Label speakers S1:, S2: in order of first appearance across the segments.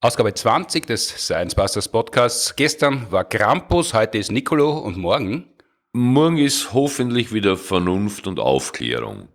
S1: Ausgabe 20 des Science Busters Podcasts. Gestern war Krampus, heute ist Nicolo und morgen?
S2: Morgen ist hoffentlich wieder Vernunft und Aufklärung.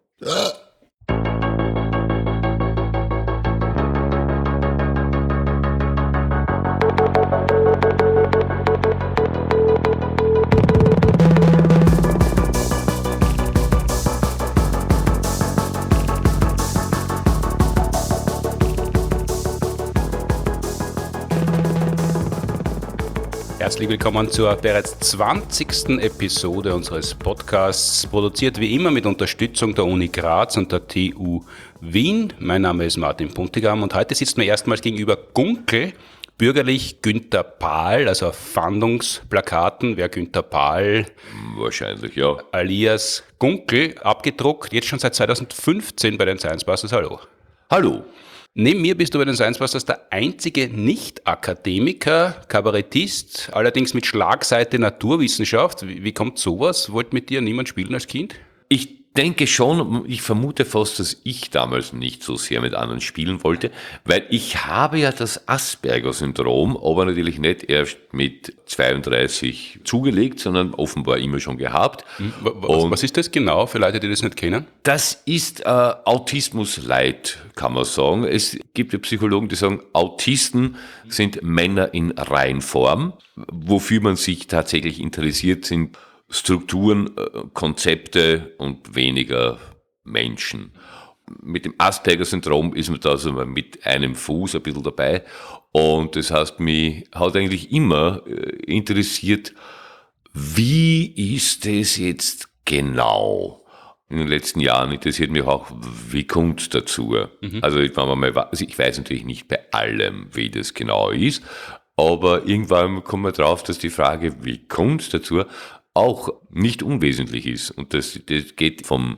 S1: Herzlich willkommen zur bereits 20. Episode unseres Podcasts, produziert wie immer mit Unterstützung der Uni Graz und der TU Wien. Mein Name ist Martin Puntigam und heute sitzt mir erstmals gegenüber Gunkel, bürgerlich Günther Pahl, also auf Fahndungsplakaten, wer Günther Pahl,
S2: Wahrscheinlich, ja.
S1: alias Gunkel, abgedruckt, jetzt schon seit 2015 bei den Science Busters. Hallo.
S2: Hallo.
S1: Neben mir bist du bei den Science Busters der einzige Nicht-Akademiker, Kabarettist, allerdings mit Schlagseite Naturwissenschaft. Wie kommt sowas? Wollte mit dir niemand spielen als Kind?
S2: Ich denke schon, ich vermute fast, dass ich damals nicht so sehr mit anderen spielen wollte, weil ich habe ja das Asperger-Syndrom, aber natürlich nicht erst mit 32 zugelegt, sondern offenbar immer schon gehabt.
S1: Was ist das genau für Leute, die das nicht kennen?
S2: Das ist Autismus-Light, kann man sagen. Es gibt ja Psychologen, die sagen, Autisten sind Männer in Reinform. Wofür man sich tatsächlich interessiert, sind Strukturen, Konzepte und weniger Menschen. Mit dem Asperger-Syndrom ist man da so mit einem Fuß ein bisschen dabei. Und das heißt, mich hat eigentlich immer interessiert, wie ist es jetzt genau? In den letzten Jahren interessiert mich auch, wie kommt es dazu? Also ich weiß natürlich nicht bei allem, wie das genau ist, aber irgendwann kommt man drauf, dass die Frage, wie kommt es dazu, auch nicht unwesentlich ist. Und das geht vom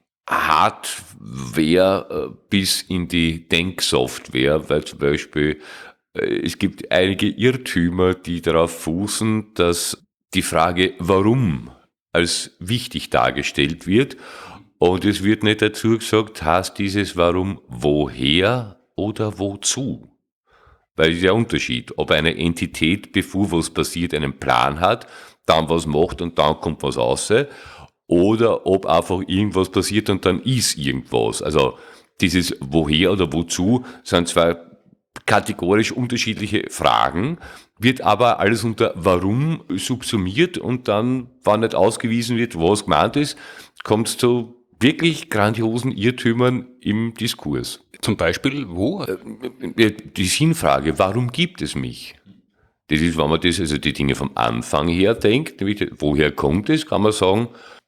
S2: Hardware bis in die Denksoftware, weil zum Beispiel es gibt einige Irrtümer, die darauf fußen, dass die Frage, warum, als wichtig dargestellt wird. Und es wird nicht dazu gesagt, heißt dieses Warum woher oder wozu? Weil es ist ja ein Unterschied, ob eine Entität, bevor was passiert, einen Plan hat, dann was macht und dann kommt was raus, oder ob einfach irgendwas passiert und dann ist irgendwas. Also dieses Woher oder Wozu sind zwei kategorisch unterschiedliche Fragen, wird aber alles unter Warum subsumiert und dann, wenn nicht ausgewiesen wird, was gemeint ist, kommt es zu wirklich grandiosen Irrtümern im Diskurs.
S1: Zum Beispiel wo?
S2: Die Sinnfrage, warum gibt es mich? Das ist, wenn man das, also die Dinge vom Anfang her denkt, nämlich woher kommt es, kann man sagen,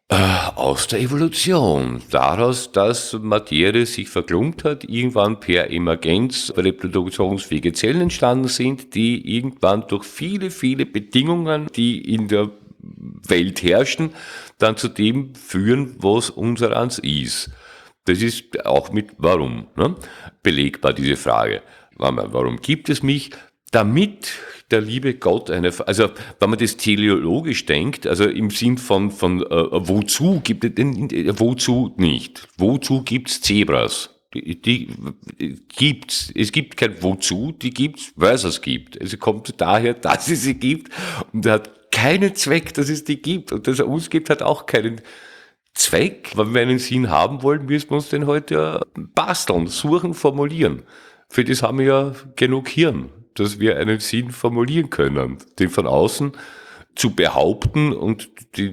S2: aus der Evolution. Daraus, dass Materie sich verklumpt hat, irgendwann per Emergenz reproduktionsfähige Zellen entstanden sind, die irgendwann durch viele, viele Bedingungen, die in der Welt herrschen, dann zu dem führen, was unsereins ist. Das ist auch mit Warum belegbar, diese Frage. Warum gibt es mich? Damit der liebe Gott also wenn man das teleologisch denkt, also im Sinn von wozu gibt es wozu nicht? Wozu gibt's Zebras? Die gibt's. Es gibt kein Wozu, die gibt's, weil es gibt. Also kommt daher, dass es sie gibt und hat keinen Zweck, dass es die gibt und dass er uns gibt, hat auch keinen Zweck. Wenn wir einen Sinn haben wollen, müssen wir uns den heute basteln, suchen, formulieren. Für das haben wir ja genug Hirn, dass wir einen Sinn formulieren können. Den von außen zu behaupten und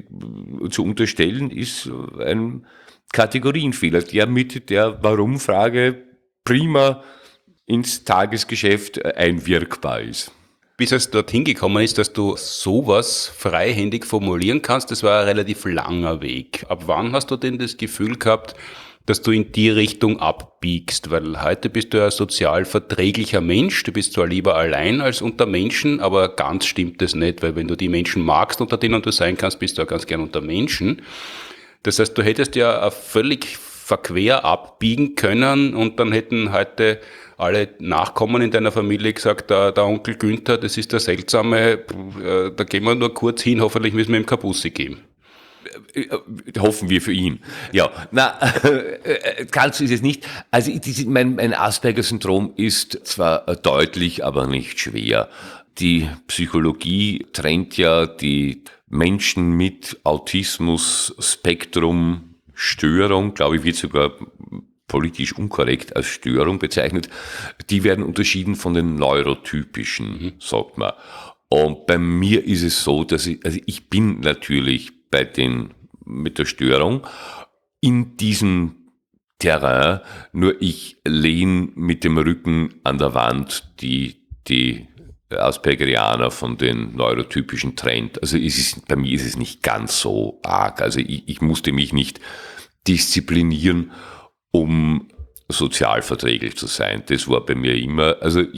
S2: zu unterstellen, ist ein Kategorienfehler, der mit der Warum-Frage prima ins Tagesgeschäft einwirkbar ist.
S1: Bis es dorthin gekommen ist, dass du sowas freihändig formulieren kannst, das war ein relativ langer Weg. Ab wann hast du denn das Gefühl gehabt, dass du in die Richtung abbiegst? Weil heute bist du ja ein sozial verträglicher Mensch, du bist zwar lieber allein als unter Menschen, aber ganz stimmt das nicht, weil wenn du die Menschen magst, unter denen du sein kannst, bist du ja ganz gern unter Menschen. Das heißt, du hättest ja völlig verquer abbiegen können und dann hätten heute alle Nachkommen in deiner Familie gesagt, der Onkel Günther, das ist der Seltsame, da gehen wir nur kurz hin, hoffentlich müssen wir ihm keine Busse geben.
S2: hoffen wir für ihn. Ja, ganz so ist es nicht. Also mein Asperger-Syndrom ist zwar deutlich, aber nicht schwer. Die Psychologie trennt ja die Menschen mit Autismus-Spektrum-Störung, glaube ich, wird sogar politisch unkorrekt als Störung bezeichnet. Die werden unterschieden von den neurotypischen, sagt man. Und bei mir ist es so, dass ich bin natürlich mit der Störung in diesem Terrain, nur ich lehne mit dem Rücken an der Wand die Aspergerianer von den neurotypischen trennt. Also bei mir ist es nicht ganz so arg. Also ich musste mich nicht disziplinieren, um sozialverträglich zu sein. Das war bei mir immer,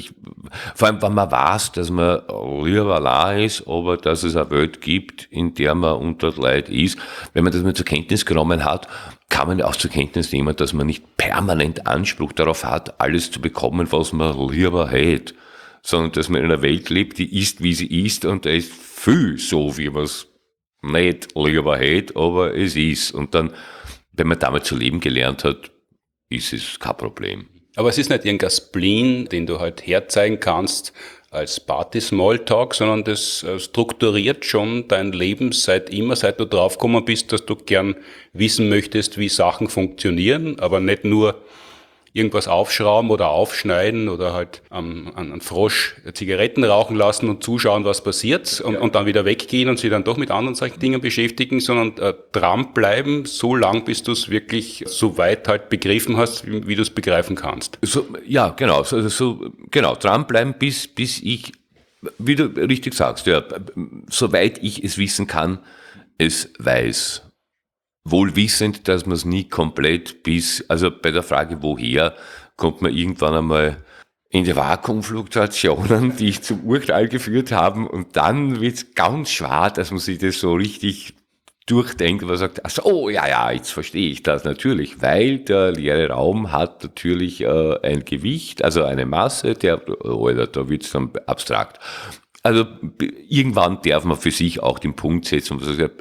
S2: vor allem, wenn man weiß, dass man lieber allein ist, aber dass es eine Welt gibt, in der man unter Leid ist, wenn man das mal zur Kenntnis genommen hat, kann man auch zur Kenntnis nehmen, dass man nicht permanent Anspruch darauf hat, alles zu bekommen, was man lieber hätte, sondern dass man in einer Welt lebt, die ist, wie sie ist, und da ist viel so, wie man es nicht lieber hätte, aber es ist. Und dann, wenn man damit zu leben gelernt hat, ist es kein Problem.
S1: Aber es ist nicht irgendein Spleen, den du halt herzeigen kannst als Party-Smalltalk, sondern das strukturiert schon dein Leben seit du draufgekommen bist, dass du gern wissen möchtest, wie Sachen funktionieren, aber nicht nur irgendwas aufschrauben oder aufschneiden oder halt an Frosch Zigaretten rauchen lassen und zuschauen, was passiert und dann wieder weggehen und sich dann doch mit anderen solchen Dingen beschäftigen, sondern dranbleiben, so lang, bis du es wirklich so weit halt begriffen hast, wie du es begreifen kannst.
S2: Ja, genau, genau, dranbleiben, bis ich, wie du richtig sagst, ja, soweit ich es wissen kann, es weiß. Wohl wissend, dass man es nie komplett also bei der Frage, woher, kommt man irgendwann einmal in die Vakuumfluktuationen, die zum Urknall geführt haben, und dann wird es ganz schwer, dass man sich das so richtig durchdenkt, und man sagt, ach so, oh ja, jetzt verstehe ich das natürlich, weil der leere Raum hat natürlich ein Gewicht, also eine Masse, da wird es dann abstrakt. Also irgendwann darf man für sich auch den Punkt setzen und sagen,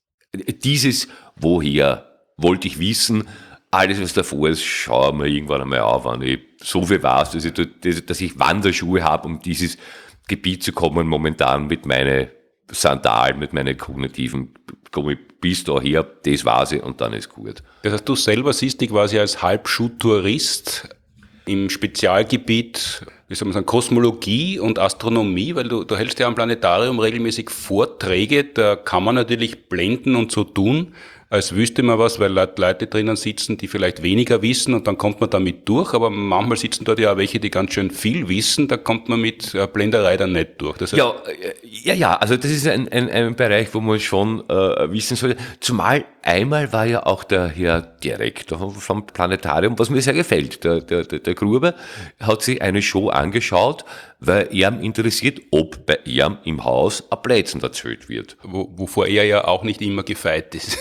S2: dieses woher wollte ich wissen, alles was davor ist, schaue mir irgendwann einmal auf, wenn ich so viel weiß, dass ich Wanderschuhe habe, um dieses Gebiet zu kommen, momentan mit meinen Sandalen, mit meinen kognitiven, komme ich bis daher, das weiß ich und dann ist gut.
S1: Das heißt, du selber siehst dich quasi als Halbschuhtourist im Spezialgebiet, wie soll man sagen, Kosmologie und Astronomie, weil du hältst ja am Planetarium regelmäßig Vorträge, da kann man natürlich blenden und so tun, als wüsste man was, weil Leute drinnen sitzen, die vielleicht weniger wissen und dann kommt man damit durch, aber manchmal sitzen dort ja auch welche, die ganz schön viel wissen, da kommt man mit Blenderei dann nicht durch. Das heißt,
S2: ja, also das ist ein Bereich, wo man schon wissen sollte, zumal einmal war ja auch der Herr Direktor vom Planetarium, was mir sehr gefällt, der Gruber hat sich eine Show angeschaut, weil er interessiert, ob bei ihm im Haus ein Blödsinn erzählt wird.
S1: Wovor er ja auch nicht immer gefeit ist.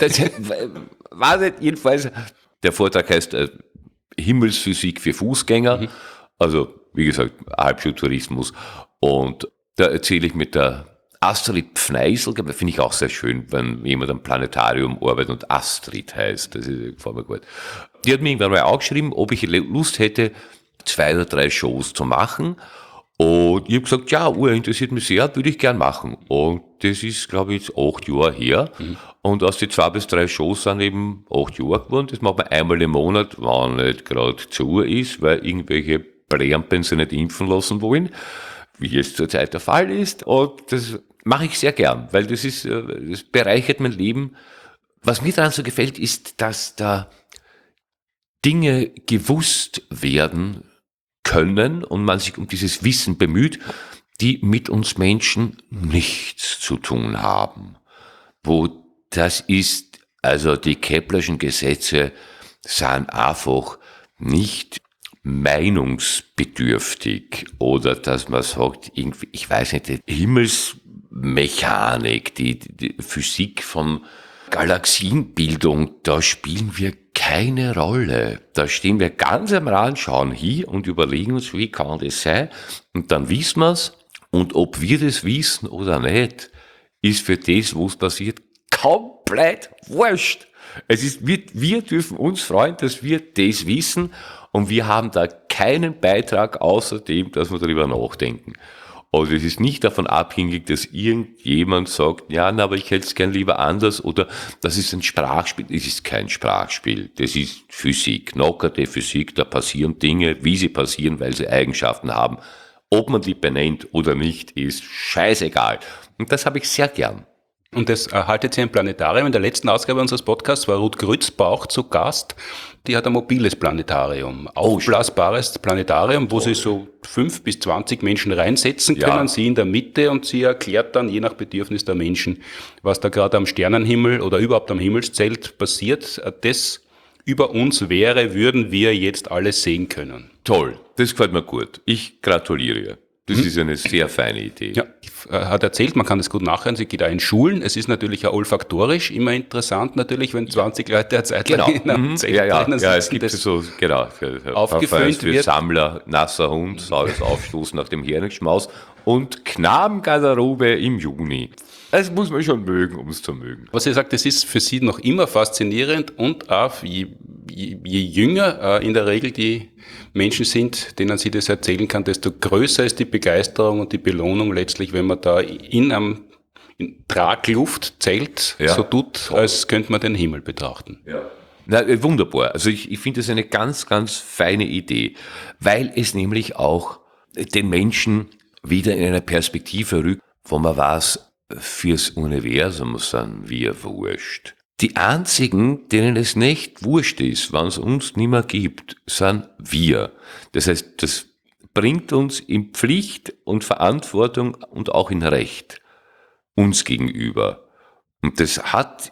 S2: War nicht, jedenfalls, der Vortrag heißt Himmelsphysik für Fußgänger, also wie gesagt, Halbschuhtourismus, und da erzähle ich mit der Astrid Pfneisel, finde ich auch sehr schön, wenn jemand am Planetarium arbeitet und Astrid heißt, das gefällt mir gut. Die hat mir irgendwann mal auch geschrieben, ob ich Lust hätte, 2 oder 3 Shows zu machen. Und ich habe gesagt, ja, interessiert mich sehr, würde ich gern machen. Und das ist, glaube ich, jetzt 8 Jahre her. Und aus die 2 bis 3 Shows sind eben 8 Jahre geworden. Das macht man einmal im Monat, wenn nicht gerade zu ist, weil irgendwelche Präampen sich nicht impfen lassen wollen, wie es zurzeit der Fall ist. Und das mache ich sehr gern, weil das bereichert mein Leben. Was mir daran so gefällt, ist, dass da Dinge gewusst werden können und man sich um dieses Wissen bemüht, die mit uns Menschen nichts zu tun haben. Wo das ist, also die Keplerschen Gesetze sind einfach nicht meinungsbedürftig oder dass man sagt, irgendwie, ich weiß nicht, die Himmelsmechanik, die Physik von Galaxienbildung, da spielen wir keine Rolle. Da stehen wir ganz am Rand, schauen hier und überlegen uns, wie kann das sein? Und dann wissen wir es. Und ob wir das wissen oder nicht, ist für das, wo es passiert, komplett komplett wurscht. Wir dürfen uns freuen, dass wir das wissen und wir haben da keinen Beitrag außer dem, dass wir darüber nachdenken. Also es ist nicht davon abhängig, dass irgendjemand sagt, ja, aber ich hätte es gern lieber anders oder das ist ein Sprachspiel. Es ist kein Sprachspiel, das ist Physik, knockerte Physik, da passieren Dinge, wie sie passieren, weil sie Eigenschaften haben. Ob man die benennt oder nicht, ist scheißegal. Und das habe ich sehr gern.
S1: Und das erhaltet sie im Planetarium. In der letzten Ausgabe unseres Podcasts war Ruth Grützbauch zu Gast. Die hat ein mobiles Planetarium, aufblasbares Planetarium, wo sie so 5 bis 20 Menschen reinsetzen können, sie in der Mitte und sie erklärt dann je nach Bedürfnis der Menschen, was da gerade am Sternenhimmel oder überhaupt am Himmelszelt passiert. Das über uns wäre, würden wir jetzt alles sehen können.
S2: Toll, das gefällt mir gut. Ich gratuliere ihr. Das ist eine sehr feine Idee.
S1: Ja, hat erzählt, man kann das gut nachhören, sie geht auch in Schulen. Es ist natürlich auch olfaktorisch immer interessant, natürlich, wenn 20 Leute eine Zeit lang in einem Zelt drinnen sitzen.
S2: Es gibt so, genau,
S1: aufgefüllt
S2: für wird. Sammler, nasser Hund, saures Aufstoßen nach dem Heringsschmaus und Knabengarderobe im Juni. Das muss man schon mögen, um es zu mögen.
S1: Was sie sagt, das ist für sie noch immer faszinierend und auch je jünger in der Regel die Menschen sind, denen sie das erzählen kann, desto größer ist die Begeisterung und die Belohnung letztlich, wenn man da in einem Tragluftzelt so tut, als könnte man den Himmel betrachten.
S2: Ja. Na, wunderbar. Also ich finde das eine ganz, ganz feine Idee, weil es nämlich auch den Menschen wieder in eine Perspektive rückt, wo man weiß, fürs Universum sind wir wurscht. Die einzigen, denen es nicht wurscht ist, wenn es uns nicht mehr gibt, sind wir. Das heißt, das bringt uns in Pflicht und Verantwortung und auch in Recht uns gegenüber. Und das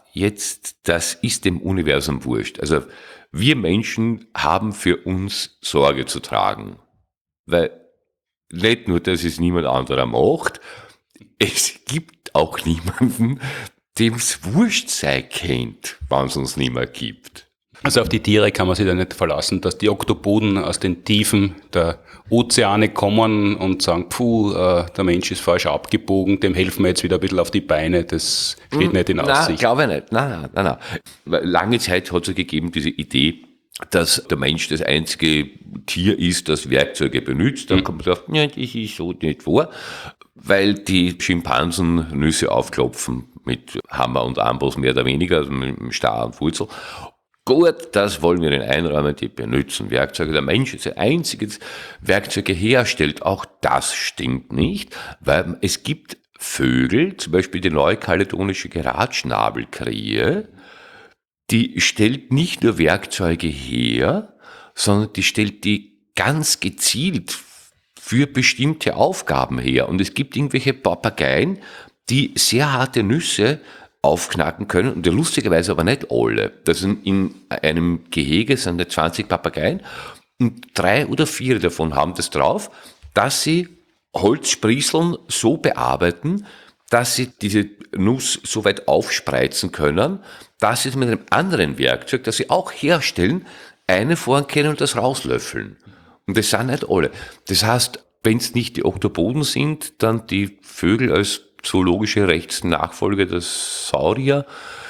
S2: ist dem Universum wurscht. Also wir Menschen haben für uns Sorge zu tragen. Weil nicht nur, dass es niemand anderer macht, es gibt auch niemanden, dem es wurscht sein kennt, wenn es uns nicht mehr gibt.
S1: Also auf die Tiere kann man sich da nicht verlassen, dass die Oktopoden aus den Tiefen der Ozeane kommen und sagen, der Mensch ist falsch abgebogen, dem helfen wir jetzt wieder ein bisschen auf die Beine, das steht nicht in Aussicht.
S2: Nein, glaube ich nicht. Nein. Lange Zeit hat es gegeben diese Idee, dass der Mensch das einzige Tier ist, das Werkzeuge benutzt. Dann kommt man sagen, ja, das ist so nicht wahr, weil die Schimpansen Nüsse aufklopfen mit Hammer und Amboss mehr oder weniger, also mit dem Star und Wurzel. Gut, das wollen wir ihnen einräumen, die benutzen Werkzeuge. Der Mensch ist ein einziges Werkzeuge herstellt. Auch das stimmt nicht, weil es gibt Vögel, zum Beispiel die neukaledonische Geratschnabelkrähe, die stellt nicht nur Werkzeuge her, sondern die stellt die ganz gezielt für bestimmte Aufgaben her. Und es gibt irgendwelche Papageien, die sehr harte Nüsse aufknacken können und lustigerweise aber nicht alle. Das sind in einem Gehege sind 20 Papageien und 3 oder 4 davon haben das drauf, dass sie Holzsprießeln so bearbeiten, dass sie diese Nuss so weit aufspreizen können, dass sie mit einem anderen Werkzeug, das sie auch herstellen, eine vorn können und das rauslöffeln. Und das sind nicht alle. Das heißt, wenn es nicht die Oktopoden sind, dann die Vögel als zoologische Rechtsnachfolger der Saurier.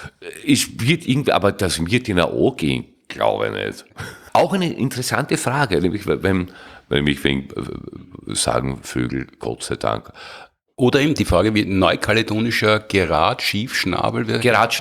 S2: Aber das wird ihnen auch gehen, glaube ich nicht. Auch eine interessante Frage, nämlich wenn mich sagen Vögel, Gott sei Dank.
S1: Oder eben die Frage, wie neukaledonischer Geratschiefschnabel.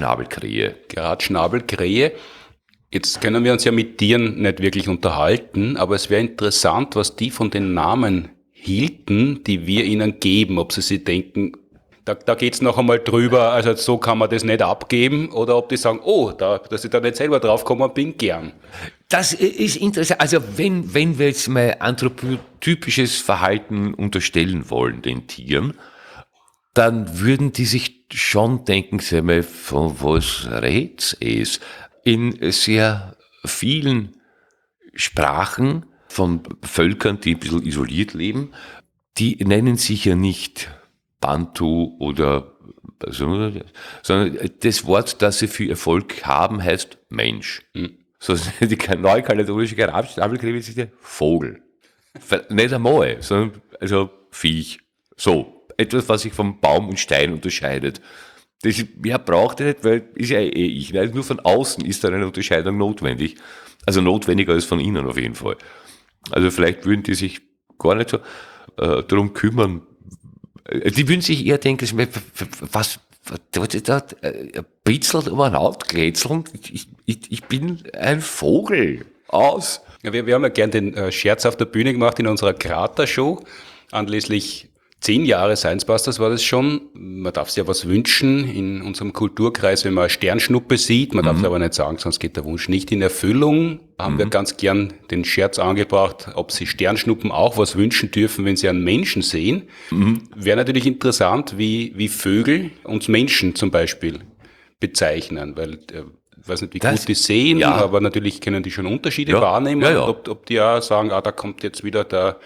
S1: Geratschnabelkrähe. Jetzt können wir uns ja mit Tieren nicht wirklich unterhalten, aber es wäre interessant, was die von den Namen hielten, die wir ihnen geben, ob sie sich denken, da geht's noch einmal drüber, also so kann man das nicht abgeben, oder ob die sagen, dass ich da nicht selber draufgekommen bin, gern.
S2: Das ist interessant. Also wenn wir jetzt mal anthropotypisches Verhalten unterstellen wollen den Tieren, dann würden die sich schon denken, sag mal, von was red's es? In sehr vielen Sprachen von Völkern, die ein bisschen isoliert leben, die nennen sich ja nicht Bantu oder sondern das Wort, das sie für ihr Volk haben, heißt Mensch. So die neukaledonische Geratschnabelkrähe ist der Vogel. Nicht einmal, sondern also Viech. So, etwas, was sich vom Baum und Stein unterscheidet. Mehr braucht er nicht, weil ist ja ich. Ne? Nur von außen ist da eine Unterscheidung notwendig. Also notwendiger als von innen auf jeden Fall. Also vielleicht würden die sich gar nicht so darum kümmern. Die würden sich eher denken, was ist da? Bitzelt um ein Haut, grätzeln? Ich bin ein Vogel. Aus.
S1: Ja, wir haben ja gern den Scherz auf der Bühne gemacht in unserer Krater-Show. Anlässlich 10 Jahre Science Busters war das schon. Man darf sich ja was wünschen in unserem Kulturkreis, wenn man eine Sternschnuppe sieht. Man darf es aber nicht sagen, sonst geht der Wunsch nicht in Erfüllung. Haben wir ganz gern den Scherz angebracht, ob sie Sternschnuppen auch was wünschen dürfen, wenn sie einen Menschen sehen. Wäre natürlich interessant, wie Vögel uns Menschen zum Beispiel bezeichnen, weil ich weiß nicht, wie gut die sehen, aber natürlich können die schon Unterschiede wahrnehmen.
S2: Ja, ja.
S1: Ob die auch sagen, da kommt jetzt wieder der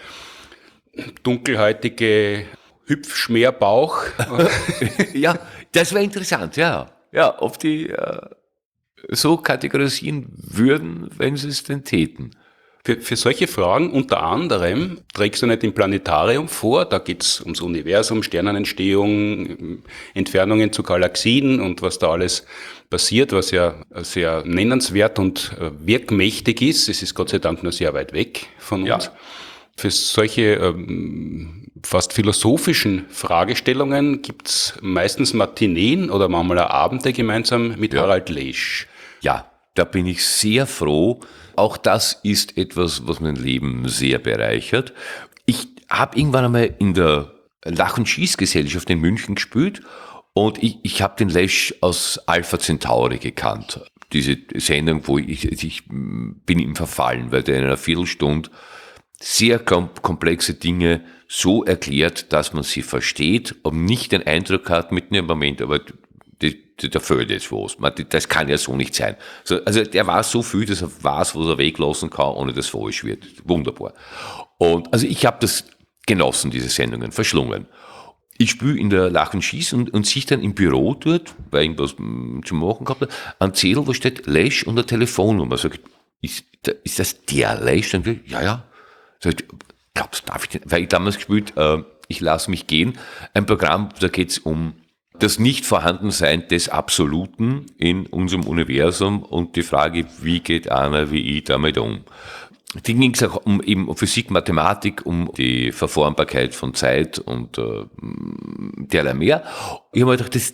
S1: dunkelhäutige Hüpfschmerbauch.
S2: Ja, das wäre interessant, ja. Ja, ob die so kategorisieren würden, wenn sie es denn täten.
S1: Für solche Fragen unter anderem trägst du nicht im Planetarium vor, da geht's ums Universum, Sternenentstehung, Entfernungen zu Galaxien und was da alles passiert, was ja sehr nennenswert und wirkmächtig ist. Es ist Gott sei Dank nur sehr weit weg von uns. Ja. Für solche fast philosophischen Fragestellungen gibt's meistens Matineen oder manchmal Abende gemeinsam mit Harald Lesch.
S2: Ja, da bin ich sehr froh. Auch das ist etwas, was mein Leben sehr bereichert. Ich habe irgendwann einmal in der Lach- und Schießgesellschaft in München gespielt und ich habe den Lesch aus Alpha Centauri gekannt. Diese Sendung, wo ich bin ihm verfallen, weil der in einer Viertelstunde sehr komplexe Dinge so erklärt, dass man sie versteht und nicht den Eindruck hat, mitten im Moment, aber da fehlt jetzt was. Das kann ja so nicht sein. Also der weiß so viel, dass er weiß, was er weglassen kann, ohne dass es falsch wird. Wunderbar. Und also ich habe das genossen, diese Sendungen, verschlungen. Ich spiele in der Lach und Schieß und sich dann im Büro dort, weil irgendwas zu machen gehabt hat, ein Zettel, wo steht Lesch und eine Telefonnummer. Sag ich, ist das der Lesch? Dann will ich, ja. Sag ich, glaubst du, darf ich denn? Weil ich damals gespielt, ich lasse mich gehen, ein Programm, da geht's um das Nicht-Vorhandensein des Absoluten in unserem Universum und die Frage, wie geht einer wie ich damit um? Da ging es auch um Physik, Mathematik, um die Verformbarkeit von Zeit und derlei mehr. Ich habe mir gedacht,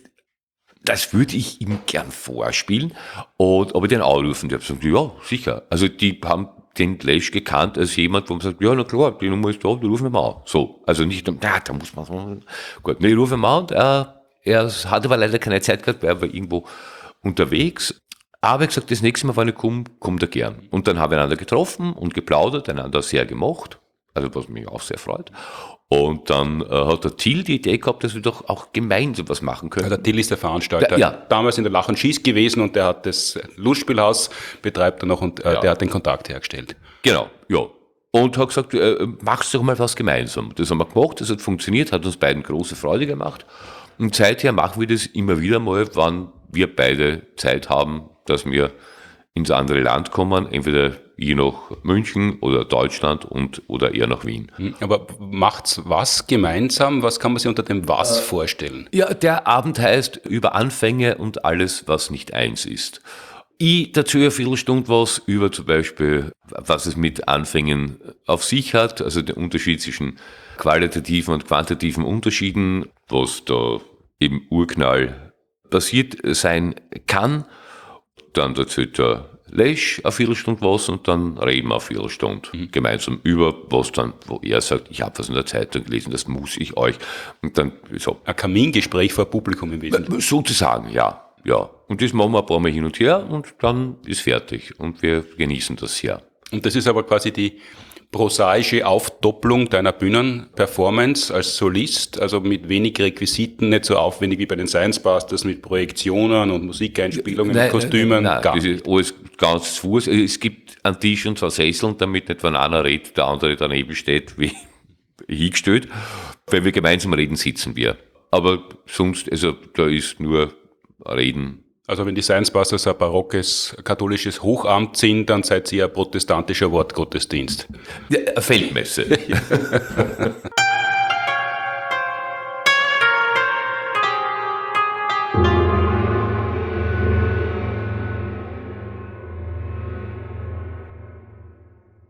S2: das würde ich ihm gern vorspielen und ob ich den anrufen. Die haben gesagt, ja, sicher. Also die haben den Lesch gekannt als jemand, wo man sagt, ja, na klar, die Nummer ist da, die rufen wir mal an. So, also nicht, da muss man so. Gut, ich rufe mal an und er hat aber leider keine Zeit gehabt, weil er war irgendwo unterwegs. Aber ich gesagt, das nächste Mal, wenn ich komme, kommt er gern. Und dann haben wir einander getroffen und geplaudert, einander sehr gemocht, also was mich auch sehr freut. Und dann hat der Till die Idee gehabt, dass wir doch auch gemeinsam was machen können.
S1: Ja, der Till ist der Veranstalter. Damals in der Lach und Schieß gewesen und der hat das Lustspielhaus, betreibt er noch und der hat den Kontakt hergestellt.
S2: Genau, ja. Und hat gesagt, machst doch mal was gemeinsam. Das haben wir gemacht, das hat funktioniert, hat uns beiden große Freude gemacht. Und seither machen wir das immer wieder mal, wann wir beide Zeit haben, dass wir ins andere Land kommen, entweder ich nach München oder Deutschland oder eher nach Wien.
S1: Aber macht's was gemeinsam? Was kann man sich unter dem Was vorstellen?
S2: Ja, der Abend heißt über Anfänge und alles, was nicht eins ist. Ich dazu eine Viertelstunde was über zum Beispiel, was es mit Anfängen auf sich hat, also der Unterschied zwischen qualitativen und quantitativen Unterschieden, was da im Urknall passiert sein kann. Dann erzählt der Lesch eine Viertelstunde was und dann reden wir eine Viertelstunde gemeinsam über was dann, wo er sagt, ich habe was in der Zeitung gelesen, das muss ich euch. Und dann so.
S1: Ein Kamingespräch vor Publikum im Wesentlichen.
S2: Sozusagen, ja. Und das machen wir ein paar Mal hin und her und dann ist fertig und wir genießen das sehr.
S1: Und das ist aber quasi die prosaische Aufdopplung deiner Bühnenperformance als Solist, also mit wenig Requisiten, nicht so aufwendig wie bei den Science Busters mit Projektionen und Musikeinspielungen, mit Kostümen.
S2: Nein, das ist alles ganz zu Fuß. Es gibt einen Tisch und zwei Sesseln, damit nicht, wenn einer redet, der andere daneben steht, wie hingestellt. Wenn wir gemeinsam reden, sitzen wir. Aber sonst, also da ist nur Reden.
S1: Also wenn die Science Busters ein barockes katholisches Hochamt sind, dann seid ihr ein protestantischer Wortgottesdienst.
S2: Ja, eine Feldmesse.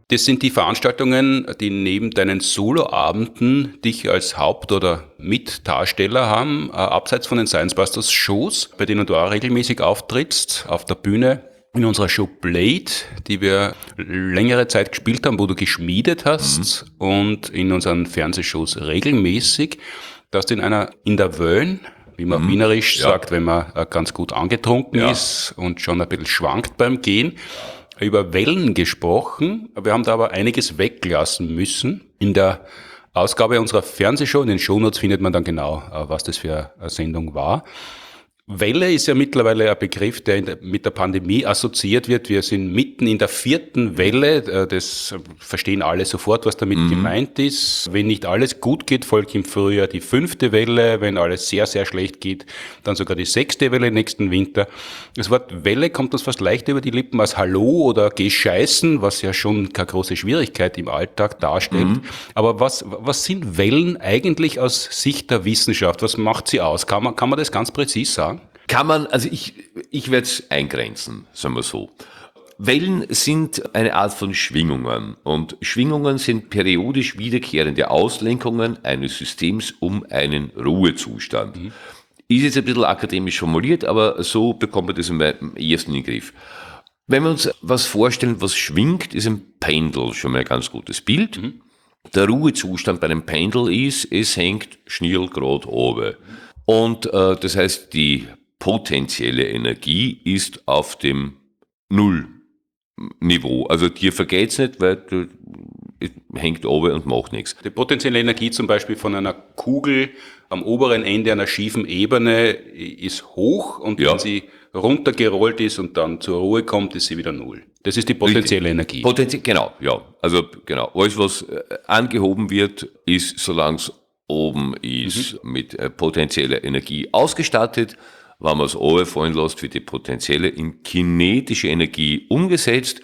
S1: Das sind die Veranstaltungen, die neben deinen Soloabenden dich als Haupt- oder Mitdarsteller haben, abseits von den Science Busters Shows, bei denen du auch regelmäßig auftrittst, auf der Bühne. In unserer Show Blade, die wir längere Zeit gespielt haben, wo du geschmiedet hast, und in unseren Fernsehshows regelmäßig, dass du in der Wöhn, wie man wienerisch sagt, wenn man ganz gut angetrunken ist und schon ein bisschen schwankt beim Gehen, über Wellen gesprochen. Wir haben da aber einiges weglassen müssen. In der Ausgabe unserer Fernsehshow, in den Shownotes findet man dann genau, was das für eine Sendung war. Welle ist ja mittlerweile ein Begriff, der mit der Pandemie assoziiert wird. Wir sind mitten in der 4. Welle. Das verstehen alle sofort, was damit gemeint ist. Wenn nicht alles gut geht, folgt im Frühjahr die 5. Welle. Wenn alles sehr, sehr schlecht geht, dann sogar die 6. Welle nächsten Winter. Das Wort Welle kommt uns fast leicht über die Lippen als Hallo oder Geh scheißen, was ja schon keine große Schwierigkeit im Alltag darstellt. Aber was sind Wellen eigentlich aus Sicht der Wissenschaft? Was macht sie aus? Kann man das ganz präzise sagen?
S2: Kann man, also ich werde es eingrenzen, sagen wir so. Wellen sind eine Art von Schwingungen und Schwingungen sind periodisch wiederkehrende Auslenkungen eines Systems um einen Ruhezustand. Ist jetzt ein bisschen akademisch formuliert, aber so bekommt man das am ehesten in den Griff. Wenn wir uns was vorstellen, was schwingt, ist ein Pendel schon mal ein ganz gutes Bild. Der Ruhezustand bei einem Pendel ist, es hängt schnell gerade oben. Und das heißt, die potenzielle Energie ist auf dem Nullniveau. Also dir vergeht's nicht, weil du hängt oben und macht nichts.
S1: Die potenzielle Energie zum Beispiel von einer Kugel am oberen Ende einer schiefen Ebene ist hoch und wenn sie runtergerollt ist und dann zur Ruhe kommt, ist sie wieder null. Das ist die potenzielle Energie.
S2: Genau, ja. Also genau. Alles, was angehoben wird, ist, solange es oben ist, mit potenzieller Energie ausgestattet. Wenn man es runterfallen lässt, wird die potenzielle in kinetische Energie umgesetzt.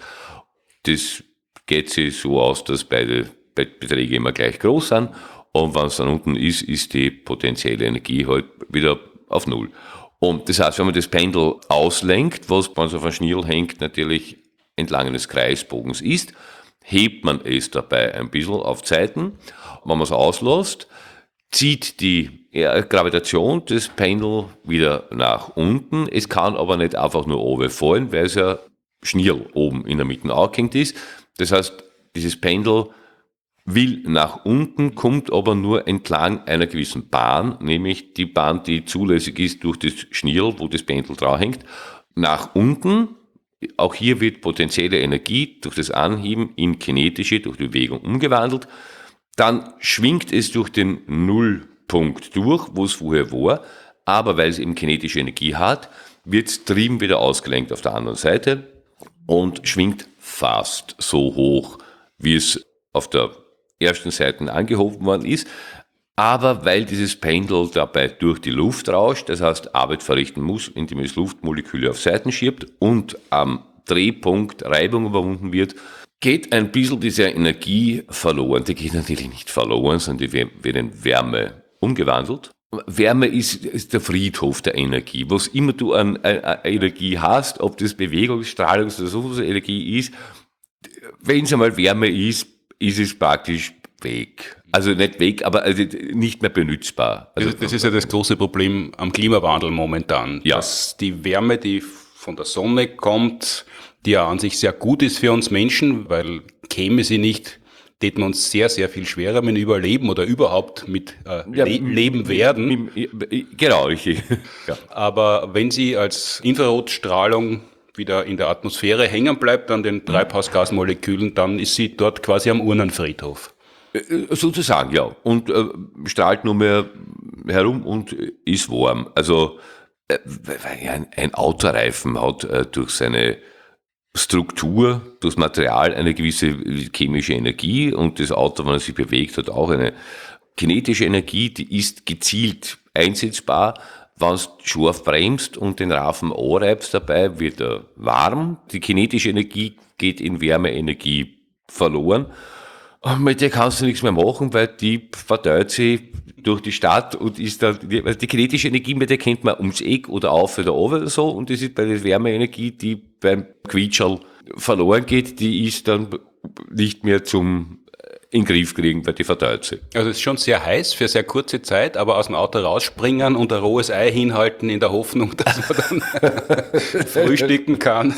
S2: Das geht sich so aus, dass beide Beträge immer gleich groß sind. Und wenn es dann unten ist, ist die potenzielle Energie halt wieder auf Null. Und das heißt, wenn man das Pendel auslenkt, was wenn es auf einem Schnirl hängt, natürlich entlang eines Kreisbogens ist, hebt man es dabei ein bisschen auf Zeiten. Wenn man es auslässt, zieht die Gravitation des Pendel wieder nach unten. Es kann aber nicht einfach nur oben fallen, weil es ja Schnirl oben in der Mitte angehängt ist. Das heißt, dieses Pendel will nach unten, kommt aber nur entlang einer gewissen Bahn, nämlich die Bahn, die zulässig ist durch das Schnirl, wo das Pendel draufhängt, nach unten. Auch hier wird potenzielle Energie durch das Anheben in kinetische, durch die Bewegung umgewandelt. Dann schwingt es durch den Nullpunkt durch, wo es vorher war, aber weil es eben kinetische Energie hat, wird es drüben wieder ausgelenkt auf der anderen Seite und schwingt fast so hoch, wie es auf der ersten Seite angehoben worden ist. Aber weil dieses Pendel dabei durch die Luft rauscht, das heißt Arbeit verrichten muss, indem es Luftmoleküle auf Seiten schiebt und am Drehpunkt Reibung überwunden wird, geht ein bisschen diese Energie verloren. Die geht natürlich nicht verloren, sondern die wird in Wärme umgewandelt. Wärme ist der Friedhof der Energie. Was immer du an Energie hast, ob das Bewegungsstrahlungs- oder so Energie ist, wenn es einmal Wärme ist, ist es praktisch weg. Also nicht weg, aber also nicht mehr benutzbar. Also
S1: das ist ja das große Problem am Klimawandel momentan.
S2: Ja.
S1: Dass die Wärme, die von der Sonne kommt, die ja an sich sehr gut ist für uns Menschen, weil käme sie nicht, täten wir uns sehr, sehr viel schwerer mit Überleben oder überhaupt mit Leben werden.
S2: Genau, richtig. Ja.
S1: Aber wenn sie als Infrarotstrahlung wieder in der Atmosphäre hängen bleibt an den Treibhausgasmolekülen, dann ist sie dort quasi am Urnenfriedhof.
S2: Sozusagen, ja. Und strahlt nur mehr herum und ist warm. Also ein Autoreifen hat durch seine Struktur, durchs Material eine gewisse chemische Energie und das Auto, wenn es sich bewegt, hat auch eine kinetische Energie, die ist gezielt einsetzbar. Wenn du scharf bremst und den Reifen anreibst dabei, wird er warm. Die kinetische Energie geht in Wärmeenergie verloren. Und mit der kannst du nichts mehr machen, weil die verteilt sich durch die Stadt und ist dann, die kinetische Energie, mit der kennt man ums Eck oder auf oder runter oder so, und das ist bei der Wärmeenergie, die beim Quietscherl verloren geht, die ist dann nicht mehr zum in den Griff kriegen, weil die verteilt sind.
S1: Also es ist schon sehr heiß für sehr kurze Zeit, aber aus dem Auto rausspringen und ein rohes Ei hinhalten in der Hoffnung, dass man dann frühstücken kann.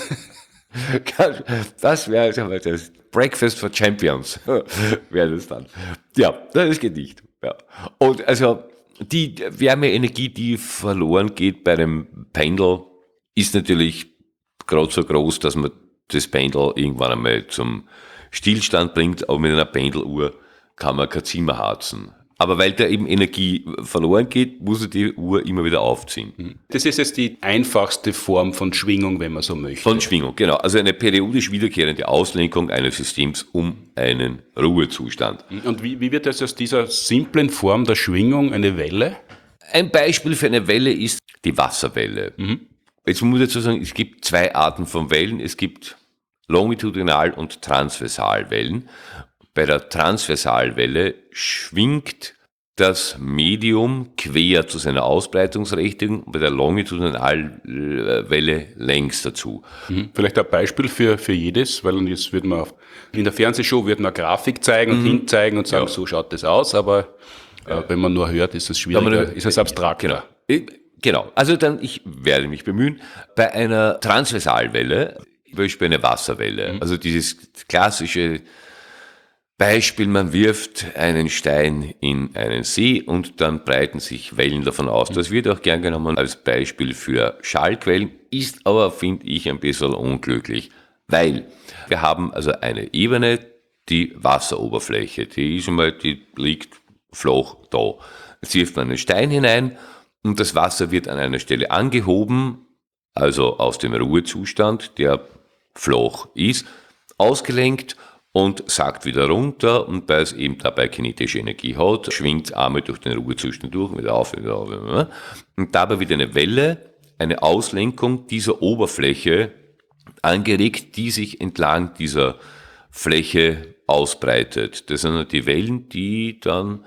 S2: Das wäre das Breakfast for Champions, wäre das dann. Ja, das geht nicht. Ja. Und also die Wärmeenergie, die verloren geht bei dem Pendel, ist natürlich gerade so groß, dass man das Pendel irgendwann einmal zum Stillstand bringt, aber mit einer Pendeluhr kann man kein Zimmer heizen. Aber weil da eben Energie verloren geht, muss er die Uhr immer wieder aufziehen.
S1: Das ist jetzt die einfachste Form von Schwingung, wenn man so möchte.
S2: Von Schwingung, genau. Also eine periodisch wiederkehrende Auslenkung eines Systems um einen Ruhezustand.
S1: Und wie wird das aus dieser simplen Form der Schwingung eine Welle?
S2: Ein Beispiel für eine Welle ist die Wasserwelle. Jetzt muss ich dazu sagen, es gibt zwei Arten von Wellen. Es gibt Longitudinal- und Transversalwellen. Bei der Transversalwelle schwingt das Medium quer zu seiner Ausbreitungsrichtung, bei der Longitudinalwelle längs dazu.
S1: Vielleicht ein Beispiel für jedes, weil jetzt wird man in der Fernsehshow wird man eine Grafik zeigen und hinzeigen und sagen, so schaut das aus, aber wenn man nur hört, ist es schwieriger, ist es abstrakter.
S2: Genau, also dann, ich werde mich bemühen, bei einer Transversalwelle, zum Beispiel eine Wasserwelle, also dieses klassische Beispiel, man wirft einen Stein in einen See und dann breiten sich Wellen davon aus. Das wird auch gern genommen als Beispiel für Schallquellen, ist aber, finde ich, ein bisschen unglücklich, weil wir haben also eine Ebene, die Wasseroberfläche, die liegt flach da. Jetzt wirft man einen Stein hinein und das Wasser wird an einer Stelle angehoben, also aus dem Ruhezustand, der flach ist, ausgelenkt und sackt wieder runter, und weil es eben dabei kinetische Energie hat, schwingt es einmal durch den Ruhezustand durch, wieder auf, und dabei wird eine Welle, eine Auslenkung dieser Oberfläche angeregt, die sich entlang dieser Fläche ausbreitet. Das sind die Wellen, die dann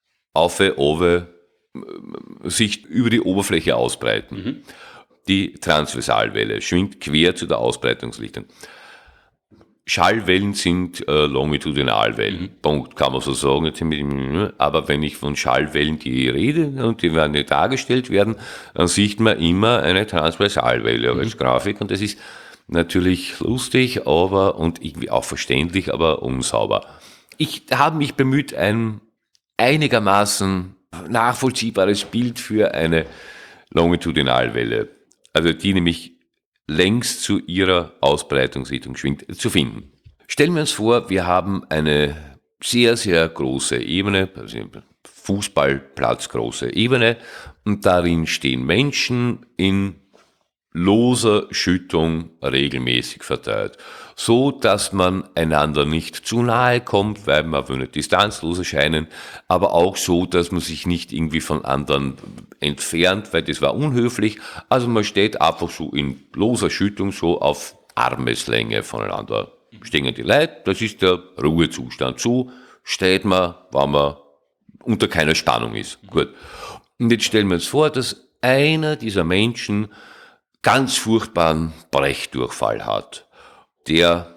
S2: sich über die Oberfläche ausbreiten. Die Transversalwelle schwingt quer zu der Ausbreitungsrichtung. Schallwellen sind Longitudinalwellen. Punkt, kann man so sagen. Aber wenn ich von Schallwellen die rede und die werden nicht dargestellt werden, dann sieht man immer eine Transversalwelle als Grafik, und das ist natürlich lustig, und irgendwie auch verständlich, aber unsauber. Ich habe mich bemüht, ein einigermaßen nachvollziehbares Bild für eine Longitudinalwelle, also die nämlich längs zu ihrer Ausbreitungsrichtung schwingt, zu finden. Stellen wir uns vor, wir haben eine sehr, sehr große Ebene, also Fußballplatz große Ebene, und darin stehen Menschen in loser Schüttung regelmäßig verteilt, so dass man einander nicht zu nahe kommt, weil man will nicht distanzlos erscheinen, aber auch so, dass man sich nicht irgendwie von anderen entfernt, weil das war unhöflich. Also man steht einfach so in loser Schüttung so auf Armeslänge voneinander. Stehen die Leute, das ist der Ruhezustand. So steht man, wenn man unter keiner Spannung ist. Gut. Und jetzt stellen wir uns vor, dass einer dieser Menschen ganz furchtbaren Brechdurchfall hat. Der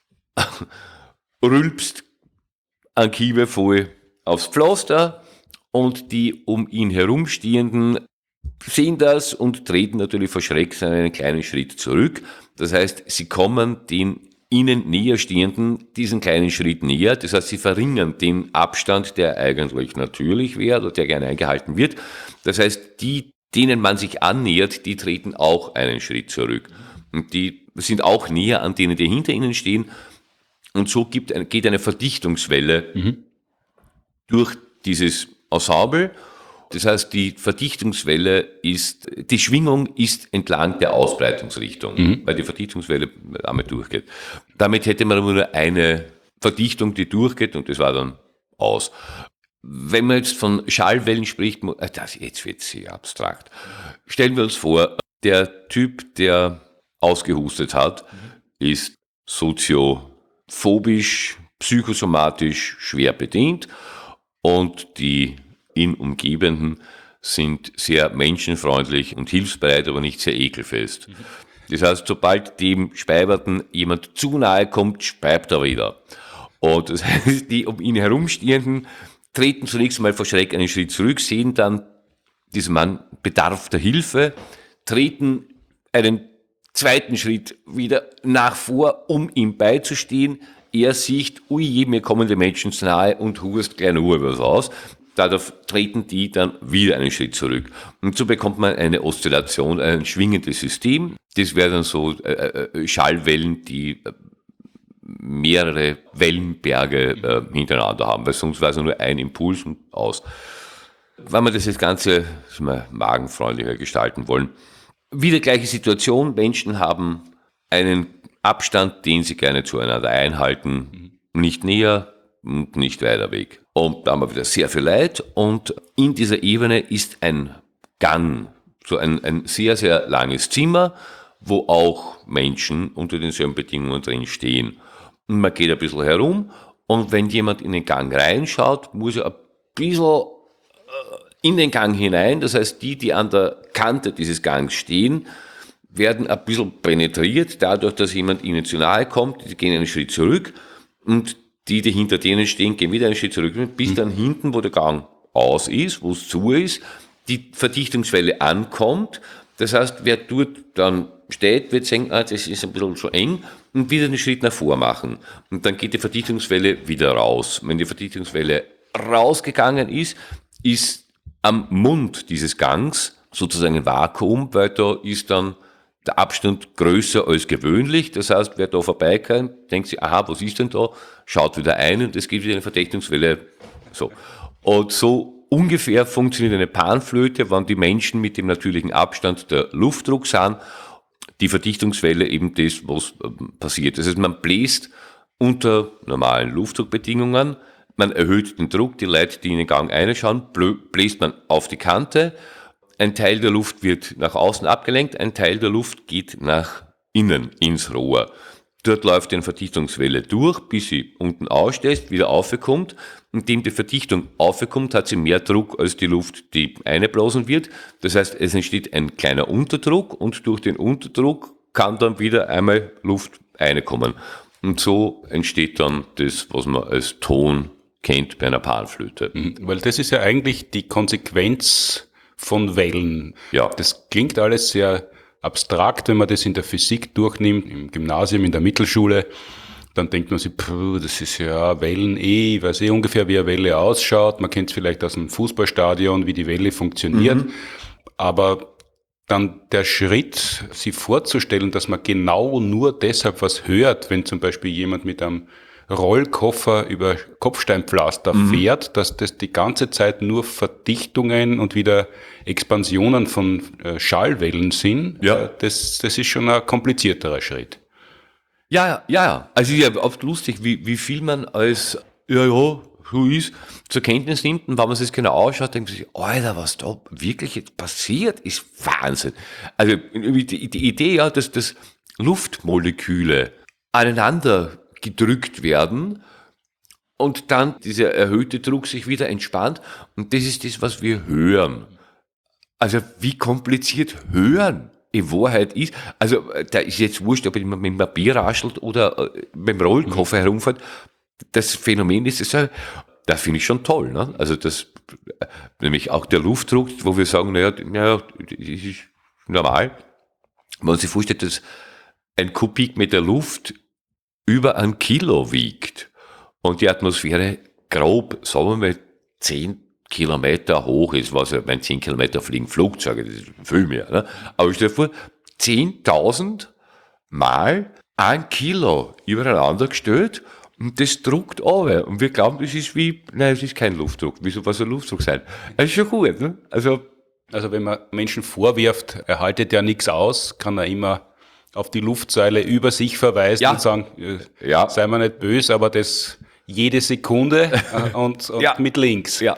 S2: rülpst an Kiewe voll aufs Pflaster, und die um ihn herumstehenden sehen das und treten natürlich vor Schreck einen kleinen Schritt zurück. Das heißt, sie kommen den ihnen näher stehenden diesen kleinen Schritt näher. Das heißt, sie verringern den Abstand, der eigentlich natürlich wäre oder der gerne eingehalten wird. Das heißt, die, denen man sich annähert, die treten auch einen Schritt zurück. Und die sind auch näher an denen, die hinter ihnen stehen. Und so geht eine Verdichtungswelle durch dieses Ensemble. Das heißt, die Verdichtungswelle die Schwingung ist entlang der Ausbreitungsrichtung, weil die Verdichtungswelle einmal durchgeht. Damit hätte man aber nur eine Verdichtung, die durchgeht, und das war dann aus. Wenn man jetzt von Schallwellen spricht, jetzt wird es sehr abstrakt. Stellen wir uns vor, der Typ, der ausgehustet hat, ist soziophobisch, psychosomatisch schwer bedient, und die ihn Umgebenden sind sehr menschenfreundlich und hilfsbereit, aber nicht sehr ekelfest. Das heißt, sobald dem Speiberten jemand zu nahe kommt, speibt er wieder. Und das heißt, die um ihn herumstehenden treten zunächst einmal vor Schreck einen Schritt zurück, sehen dann, dieser Mann bedarf der Hilfe, treten einen zweiten Schritt wieder nach vor, um ihm beizustehen. Er sieht, ui, mir kommen die Menschen zu nahe und hust gleich nur was aus. Dadurch treten die dann wieder einen Schritt zurück. Und so bekommt man eine Oszillation, ein schwingendes System. Das wären dann so Schallwellen, die mehrere Wellenberge hintereinander haben, weil sonst wäre es nur ein Impuls und aus. Wenn wir das Ganze magenfreundlicher gestalten wollen, wieder gleiche Situation, Menschen haben einen Abstand, den sie gerne zueinander einhalten, nicht näher und nicht weiter weg. Und da haben wir wieder sehr viel Leid und in dieser Ebene ist ein Gang, so ein sehr, sehr langes Zimmer, wo auch Menschen unter denselben Bedingungen drin stehen. Und man geht ein bisschen herum und wenn jemand in den Gang reinschaut, muss er ein bisschen in den Gang hinein, das heißt, die an der Kante dieses Gangs stehen, werden ein bisschen penetriert, dadurch, dass jemand ihnen zu nahe kommt, die gehen einen Schritt zurück und die hinter denen stehen, gehen wieder einen Schritt zurück, bis dann hinten, wo der Gang aus ist, wo es zu ist, die Verdichtungswelle ankommt. Das heißt, wer dort dann steht, wird sagen, das ist ein bisschen schon eng und wieder einen Schritt nach vor machen. Und dann geht die Verdichtungswelle wieder raus. Wenn die Verdichtungswelle rausgegangen ist, ist am Mund dieses Gangs sozusagen ein Vakuum, weil da ist dann der Abstand größer als gewöhnlich. Das heißt, wer da vorbeikommt, denkt sich, aha, was ist denn da? Schaut wieder ein und es gibt wieder eine Verdichtungswelle. So. Und so ungefähr funktioniert eine Panflöte, wenn die Menschen mit dem natürlichen Abstand der Luftdruck sind, die Verdichtungswelle eben das, was passiert. Das heißt, man bläst unter normalen Luftdruckbedingungen, man erhöht den Druck, die Leute, die in den Gang reinschauen, bläst man auf die Kante, ein Teil der Luft wird nach außen abgelenkt, ein Teil der Luft geht nach innen ins Rohr. Dort läuft eine Verdichtungswelle durch, bis sie unten ausstößt, wieder aufkommt. Indem die Verdichtung aufkommt, hat sie mehr Druck als die Luft, die eingeblasen wird. Das heißt, es entsteht ein kleiner Unterdruck und durch den Unterdruck kann dann wieder einmal Luft reinkommen. Und so entsteht dann das, was man als Ton kennt bei einer Panflöte.
S1: Weil das ist ja eigentlich die Konsequenz von Wellen.
S2: Ja.
S1: Das klingt alles sehr abstrakt, wenn man das in der Physik durchnimmt, im Gymnasium, in der Mittelschule. Dann denkt man sich, das ist ja Wellen ich weiß ungefähr, wie eine Welle ausschaut. Man kennt es vielleicht aus dem Fußballstadion, wie die Welle funktioniert. Aber dann der Schritt, sich vorzustellen, dass man genau nur deshalb was hört, wenn zum Beispiel jemand mit einem Rollkoffer über Kopfsteinpflaster fährt, dass das die ganze Zeit nur Verdichtungen und wieder Expansionen von Schallwellen sind,
S2: Ja.
S1: Das ist schon ein komplizierterer Schritt.
S2: Ja. Also ja, oft lustig, wie viel man als, so ist, zur Kenntnis nimmt und wenn man sich genau ausschaut, denkt man sich, Alter, was da wirklich jetzt passiert, ist Wahnsinn. Also die Idee, ja, dass Luftmoleküle aneinander gedrückt werden und dann dieser erhöhte Druck sich wieder entspannt und das ist das, was wir hören. Also wie kompliziert Hören in Wahrheit ist. Also da ist jetzt wurscht, ob man mit dem Papier raschelt oder mit dem Rollkoffer herumfährt. Das Phänomen ist es, das finde ich schon toll. Ne? Also das, nämlich auch der Luftdruck, wo wir sagen, naja, das ist normal. Wenn man sich vorstellt, dass ein Kubikmeter Luft über 1 Kilo wiegt und die Atmosphäre grob, sagen wir mal, 10 Kilometer hoch ist, was ja, wenn 10 Kilometer fliegen Flugzeuge, das ist viel mehr. Ne? Aber stell dir vor, 10.000 Mal 1 Kilo übereinander gestellt und das druckt runter. Und wir glauben, das ist es ist kein Luftdruck. Wieso, was soll Luftdruck sein? Das ist schon gut, ne? Also
S1: wenn man Menschen vorwirft, er haltet ja nichts aus, kann er immer auf die Luftsäule über sich verweisen und sagen, sei mal nicht böse, aber das jede Sekunde und mit links.
S2: Ja.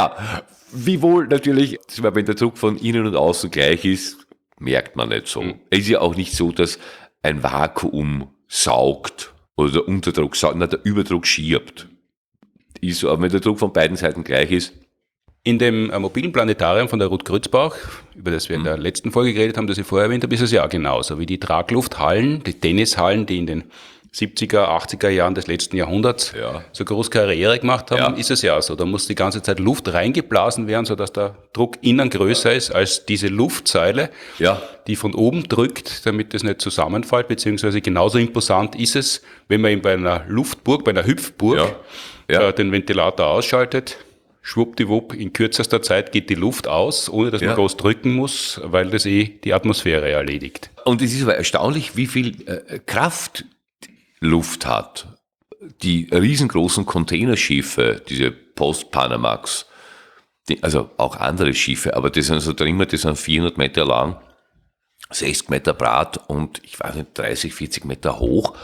S2: Wiewohl natürlich, wenn der Druck von innen und außen gleich ist, merkt man nicht so. Es ist ja auch nicht so, dass ein Vakuum saugt oder der Unterdruck saugt, der Überdruck schiebt. Ist so, aber wenn der Druck von beiden Seiten gleich ist,
S1: In dem mobilen Planetarium von der Ruth Grützbauch, über das wir in der letzten Folge geredet haben, das ich vorher erwähnt habe, ist es ja genauso wie die Traglufthallen, die Tennishallen, die in den 70er, 80er Jahren des letzten Jahrhunderts so groß Karriere gemacht haben, ist es ja so. Da muss die ganze Zeit Luft reingeblasen werden, sodass der Druck innen größer ist als diese Luftsäule, die von oben drückt, damit das nicht zusammenfällt, beziehungsweise genauso imposant ist es, wenn man eben bei einer Luftburg, bei einer Hüpfburg den Ventilator ausschaltet. Schwuppdiwupp, in kürzester Zeit geht die Luft aus, ohne dass man groß drücken muss, weil das die Atmosphäre erledigt.
S2: Und es ist aber erstaunlich, wie viel Kraft Luft hat. Die riesengroßen Containerschiffe, diese Post-Panamax, also auch andere Schiffe, aber das sind so Trimmer, die sind 400 Meter lang, 60 Meter breit und ich weiß nicht, 30, 40 Meter hoch,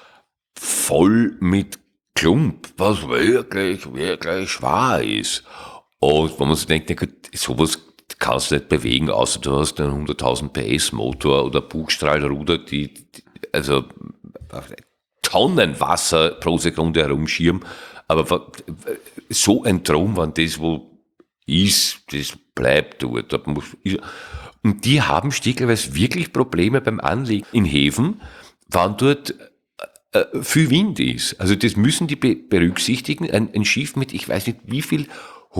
S2: voll mit Klump, was wirklich schwer ist. Und wenn man sich denkt, sowas kannst du nicht bewegen, außer du hast einen 100.000 PS Motor oder Bugstrahlruder, die also Tonnen Wasser pro Sekunde herumschirmen. Aber so ein Traum, wenn das wo ist, das bleibt dort. Und die haben stückweise wirklich Probleme beim Anlegen in Häfen, wenn dort viel Wind ist. Also das müssen die berücksichtigen. Ein Schiff mit, ich weiß nicht wie viel,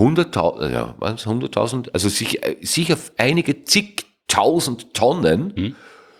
S2: 100.000, also sicher einige zigtausend Tonnen.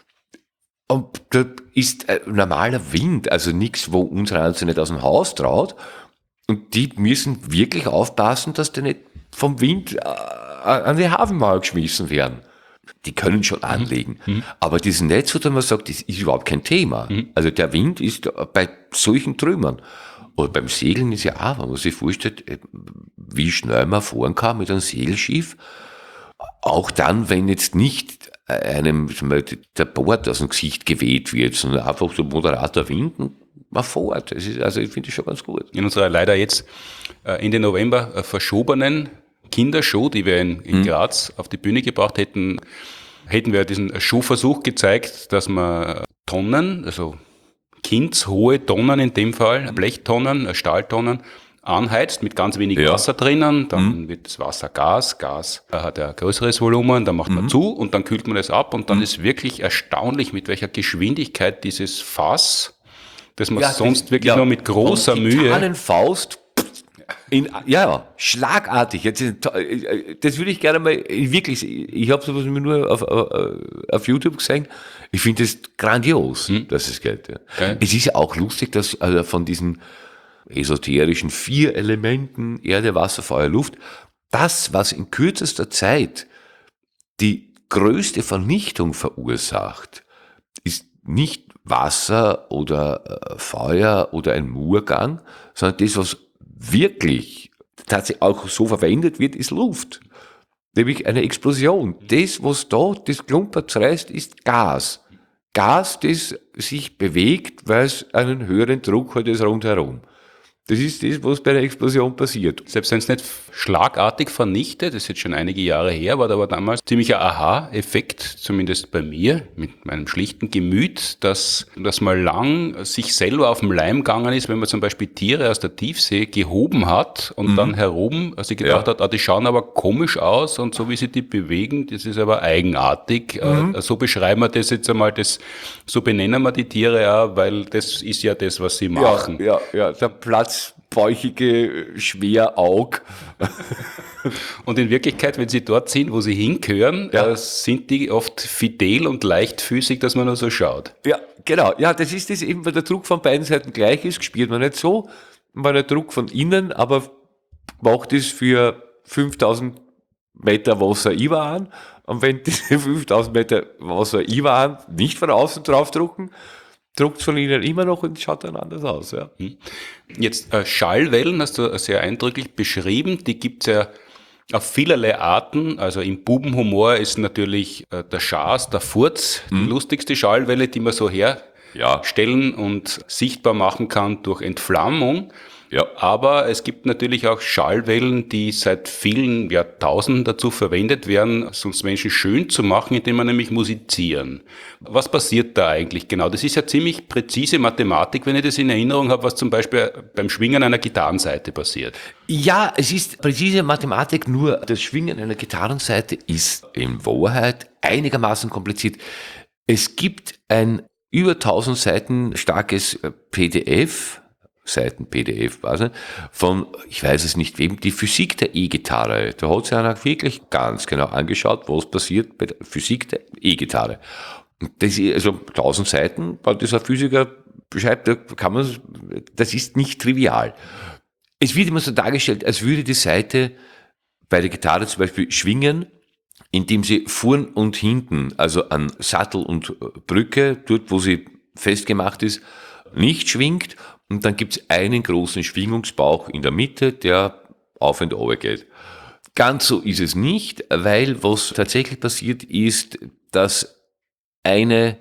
S2: Und da ist normaler Wind, also nichts, wo unsere Anze nicht aus dem Haus traut. Und die müssen wirklich aufpassen, dass die nicht vom Wind an die Hafenmauer geschmissen werden. Die können schon anlegen. Aber das ist nicht so, dass man sagt, das ist überhaupt kein Thema. Also der Wind ist bei solchen Trümmern. Oder beim Segeln ist ja auch, wenn man sich vorstellt, wie schnell man fahren kann mit einem Segelschiff. Auch dann, wenn jetzt nicht einem der Bord aus dem Gesicht geweht wird, sondern einfach so moderater Wind und man fährt. Also ich finde das schon ganz gut.
S1: In unserer leider jetzt Ende November verschobenen Kindershow, die wir in Graz auf die Bühne gebracht hätten, hätten wir diesen Showversuch gezeigt, dass man Tonnen, also kindshohe Tonnen in dem Fall, Blechtonnen, Stahltonnen, anheizt mit ganz wenig Wasser drinnen, dann wird das Wasser Gas hat ein größeres Volumen, dann macht man zu und dann kühlt man es ab und dann ist wirklich erstaunlich, mit welcher Geschwindigkeit dieses Fass, das man sonst wirklich nur mit großer Mühe...
S2: Faust, schlagartig. Jetzt, das würde ich gerne mal wirklich, ich habe sowas nur auf YouTube gesehen, ich finde das grandios, dass es geht. Ja. Okay. Es ist ja auch lustig, dass von diesen esoterischen 4 Elementen, Erde, Wasser, Feuer, Luft, das, was in kürzester Zeit die größte Vernichtung verursacht, ist nicht Wasser oder Feuer oder ein Murgang, sondern das, was wirklich tatsächlich auch so verwendet wird, ist Luft. Nämlich eine Explosion. Das, was da das Klumpert zerreißt, ist Gas. Gas, das sich bewegt, weil es einen höheren Druck hat als rundherum. Das ist das, was bei der Explosion passiert.
S1: Selbst wenn es nicht schlagartig vernichtet, das ist jetzt schon einige Jahre her, war da aber damals ziemlicher Aha-Effekt, zumindest bei mir, mit meinem schlichten Gemüt, dass mal lang sich selber auf den Leim gegangen ist, wenn man zum Beispiel Tiere aus der Tiefsee gehoben hat und dann herum, also gedacht hat, die schauen aber komisch aus und so wie sie die bewegen, das ist aber eigenartig. So beschreiben wir das jetzt einmal, so benennen wir die Tiere auch, weil das ist ja das, was sie machen.
S2: Ja, der platzbäuchige Schweraug.
S1: Und in Wirklichkeit, wenn sie dort sind, wo sie hingehören, sind die oft fidel und leichtfüßig, dass man nur so schaut.
S2: Ja, genau. Ja, das ist das eben, weil der Druck von beiden Seiten gleich ist, spürt man nicht so. Man der Druck von innen, aber macht es für 5000 Meter Wasser über an. Und wenn diese 5000 Meter Wasser über an nicht von außen draufdrucken, druckt es von innen immer noch und schaut dann anders aus. Ja.
S1: Jetzt Schallwellen hast du sehr eindrücklich beschrieben. Die gibt es ja auf vielerlei Arten. Also im Bubenhumor ist natürlich der Schaß, der Furz, die lustigste Schallwelle, die man so herstellen und sichtbar machen kann durch Entflammung.
S2: Ja.
S1: Aber es gibt natürlich auch Schallwellen, die seit vielen Jahrtausenden dazu verwendet werden, es uns Menschen schön zu machen, indem man nämlich musizieren. Was passiert da eigentlich genau? Das ist ja ziemlich präzise Mathematik, wenn ich das in Erinnerung habe, was zum Beispiel beim Schwingen einer Gitarrensaite passiert.
S2: Ja, es ist präzise Mathematik, nur das Schwingen einer Gitarrensaite ist in Wahrheit einigermaßen kompliziert. Es gibt ein über 1000 Seiten starkes PDF, weiß nicht, von, ich weiß es nicht wem, die Physik der E-Gitarre. Da hat sich einer wirklich ganz genau angeschaut, was passiert bei der Physik der E-Gitarre. Das ist, also 1000 Seiten, weil dieser Physiker beschreibt, das ist nicht trivial. Es wird immer so dargestellt, als würde die Saite bei der Gitarre zum Beispiel schwingen, indem sie vorn und hinten, also an Sattel und Brücke, dort wo sie festgemacht ist, nicht schwingt. Und dann gibt es einen großen Schwingungsbauch in der Mitte, der auf und runter geht. Ganz so ist es nicht, weil was tatsächlich passiert ist, dass eine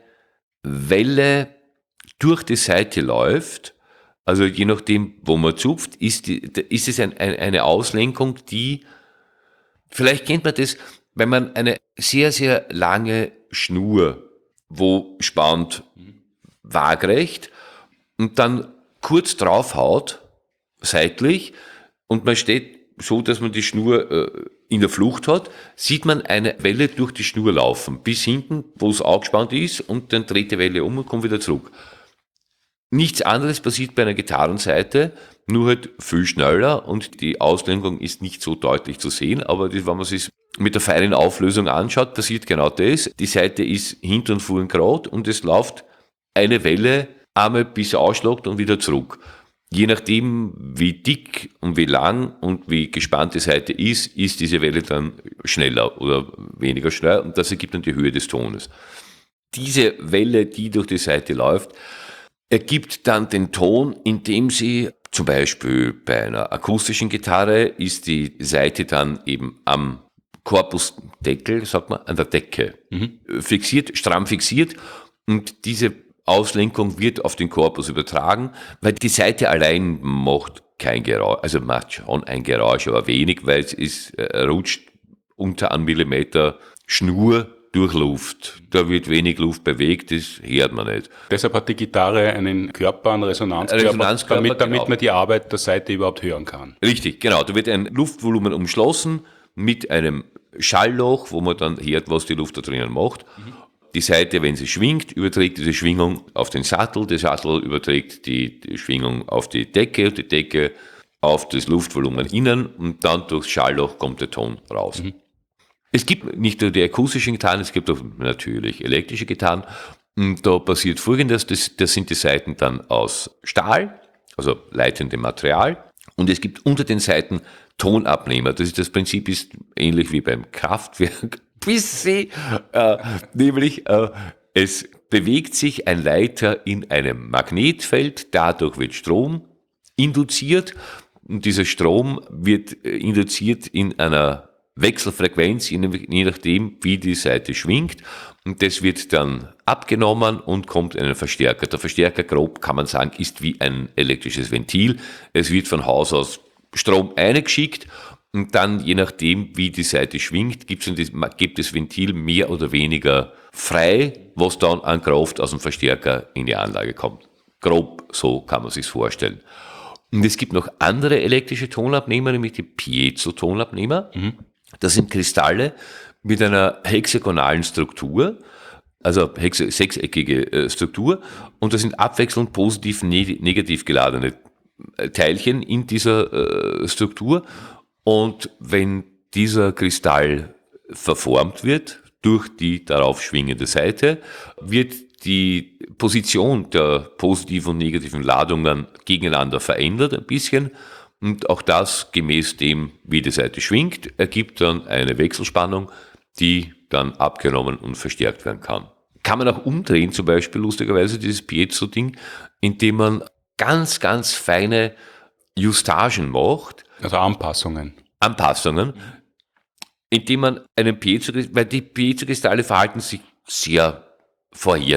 S2: Welle durch die Saite läuft. Also je nachdem, wo man zupft, ist es eine Auslenkung, die, vielleicht kennt man das, wenn man eine sehr, sehr lange Schnur, wo spannt, waagrecht und dann kurz draufhaut, seitlich, und man steht so, dass man die Schnur in der Flucht hat, sieht man eine Welle durch die Schnur laufen, bis hinten, wo es angespannt ist, und dann dreht die Welle um und kommt wieder zurück. Nichts anderes passiert bei einer Gitarrensaite, nur halt viel schneller, und die Auslenkung ist nicht so deutlich zu sehen, aber wenn man sich mit der feinen Auflösung anschaut, passiert genau das. Die Saite ist hinten und vorn gerade und es läuft eine Welle einmal bis er ausschlägt und wieder zurück. Je nachdem, wie dick und wie lang und wie gespannt die Saite ist diese Welle dann schneller oder weniger schnell, und das ergibt dann die Höhe des Tones. Diese Welle, die durch die Saite läuft, ergibt dann den Ton, indem sie zum Beispiel bei einer akustischen Gitarre ist die Saite dann eben am Korpusdeckel, sagt man, an der Decke fixiert, stramm fixiert, und diese Auslenkung wird auf den Korpus übertragen, weil die Saite allein macht kein Geräusch, also macht schon ein Geräusch, aber wenig, weil es rutscht unter 1 Millimeter Schnur durch Luft. Da wird wenig Luft bewegt, das hört man nicht.
S1: Deshalb hat die Gitarre einen Körper, einen Resonanzkörper, damit
S2: genau.
S1: man die Arbeit der Saite überhaupt hören kann.
S2: Richtig, genau. Da wird ein Luftvolumen umschlossen mit einem Schallloch, wo man dann hört, was die Luft da drinnen macht. Die Saite, wenn sie schwingt, überträgt diese Schwingung auf den Sattel. Der Sattel überträgt die Schwingung auf die Decke und die Decke auf das Luftvolumen innen, und dann durchs Schallloch kommt der Ton raus. Es gibt nicht nur die akustischen Gitarren, es gibt auch natürlich elektrische Gitarren. Und da passiert Folgendes, das sind die Saiten dann aus Stahl, also leitendem Material. Und es gibt unter den Saiten Tonabnehmer. Das Prinzip ist ähnlich wie beim Kraftwerk. Nämlich es bewegt sich ein Leiter in einem Magnetfeld, dadurch wird Strom induziert, und dieser Strom wird induziert in einer Wechselfrequenz, je nachdem, wie die Saite schwingt, und das wird dann abgenommen und kommt in einen Verstärker. Der Verstärker, grob kann man sagen, ist wie ein elektrisches Ventil. Es wird von Haus aus Strom eingeschickt, und dann, je nachdem, wie die Saite schwingt, gibt das Ventil mehr oder weniger frei, was dann an Kraft aus dem Verstärker in die Anlage kommt. Grob so kann man sich's vorstellen. Und es gibt noch andere elektrische Tonabnehmer, nämlich die Piezo-Tonabnehmer. Das sind Kristalle mit einer hexagonalen Struktur, also sechseckige Struktur, und das sind abwechselnd positiv, negativ geladene Teilchen in dieser Struktur. Und wenn dieser Kristall verformt wird durch die darauf schwingende Saite, wird die Position der positiven und negativen Ladungen gegeneinander verändert ein bisschen. Und auch das, gemäß dem, wie die Saite schwingt, ergibt dann eine Wechselspannung, die dann abgenommen und verstärkt werden kann. Kann man auch umdrehen, zum Beispiel lustigerweise dieses Piezo-Ding, indem man ganz, ganz feine Justagen macht.
S1: Also Anpassungen.
S2: Indem man einen Piezo-Kristall, weil die Piezo-Kristalle verhalten sich sehr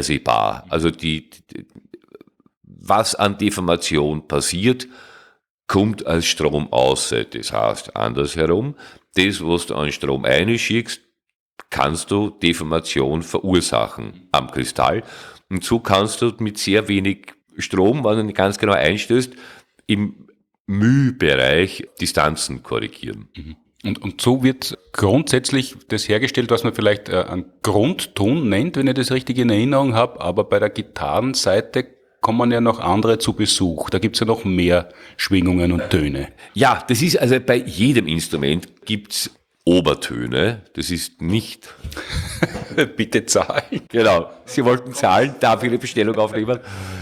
S2: vorhersehbar. Also was an Deformation passiert, kommt als Strom aus. Das heißt, andersherum, das, was du an Strom einschickst, kannst du Deformation verursachen am Kristall. Und so kannst du mit sehr wenig Strom, wenn du nicht ganz genau einstößt, im μ-Bereich Distanzen korrigieren.
S1: Und so wird grundsätzlich das hergestellt, was man vielleicht einen Grundton nennt, wenn ich das richtig in Erinnerung habe, aber bei der Gitarrenseite kommen ja noch andere zu Besuch. Da gibt's ja noch mehr Schwingungen und Töne.
S2: Ja, das ist also bei jedem Instrument gibt's Obertöne. Das ist nicht...
S1: Bitte zahlen.
S2: Genau. Sie wollten zahlen, darf ich eine Bestellung aufnehmen?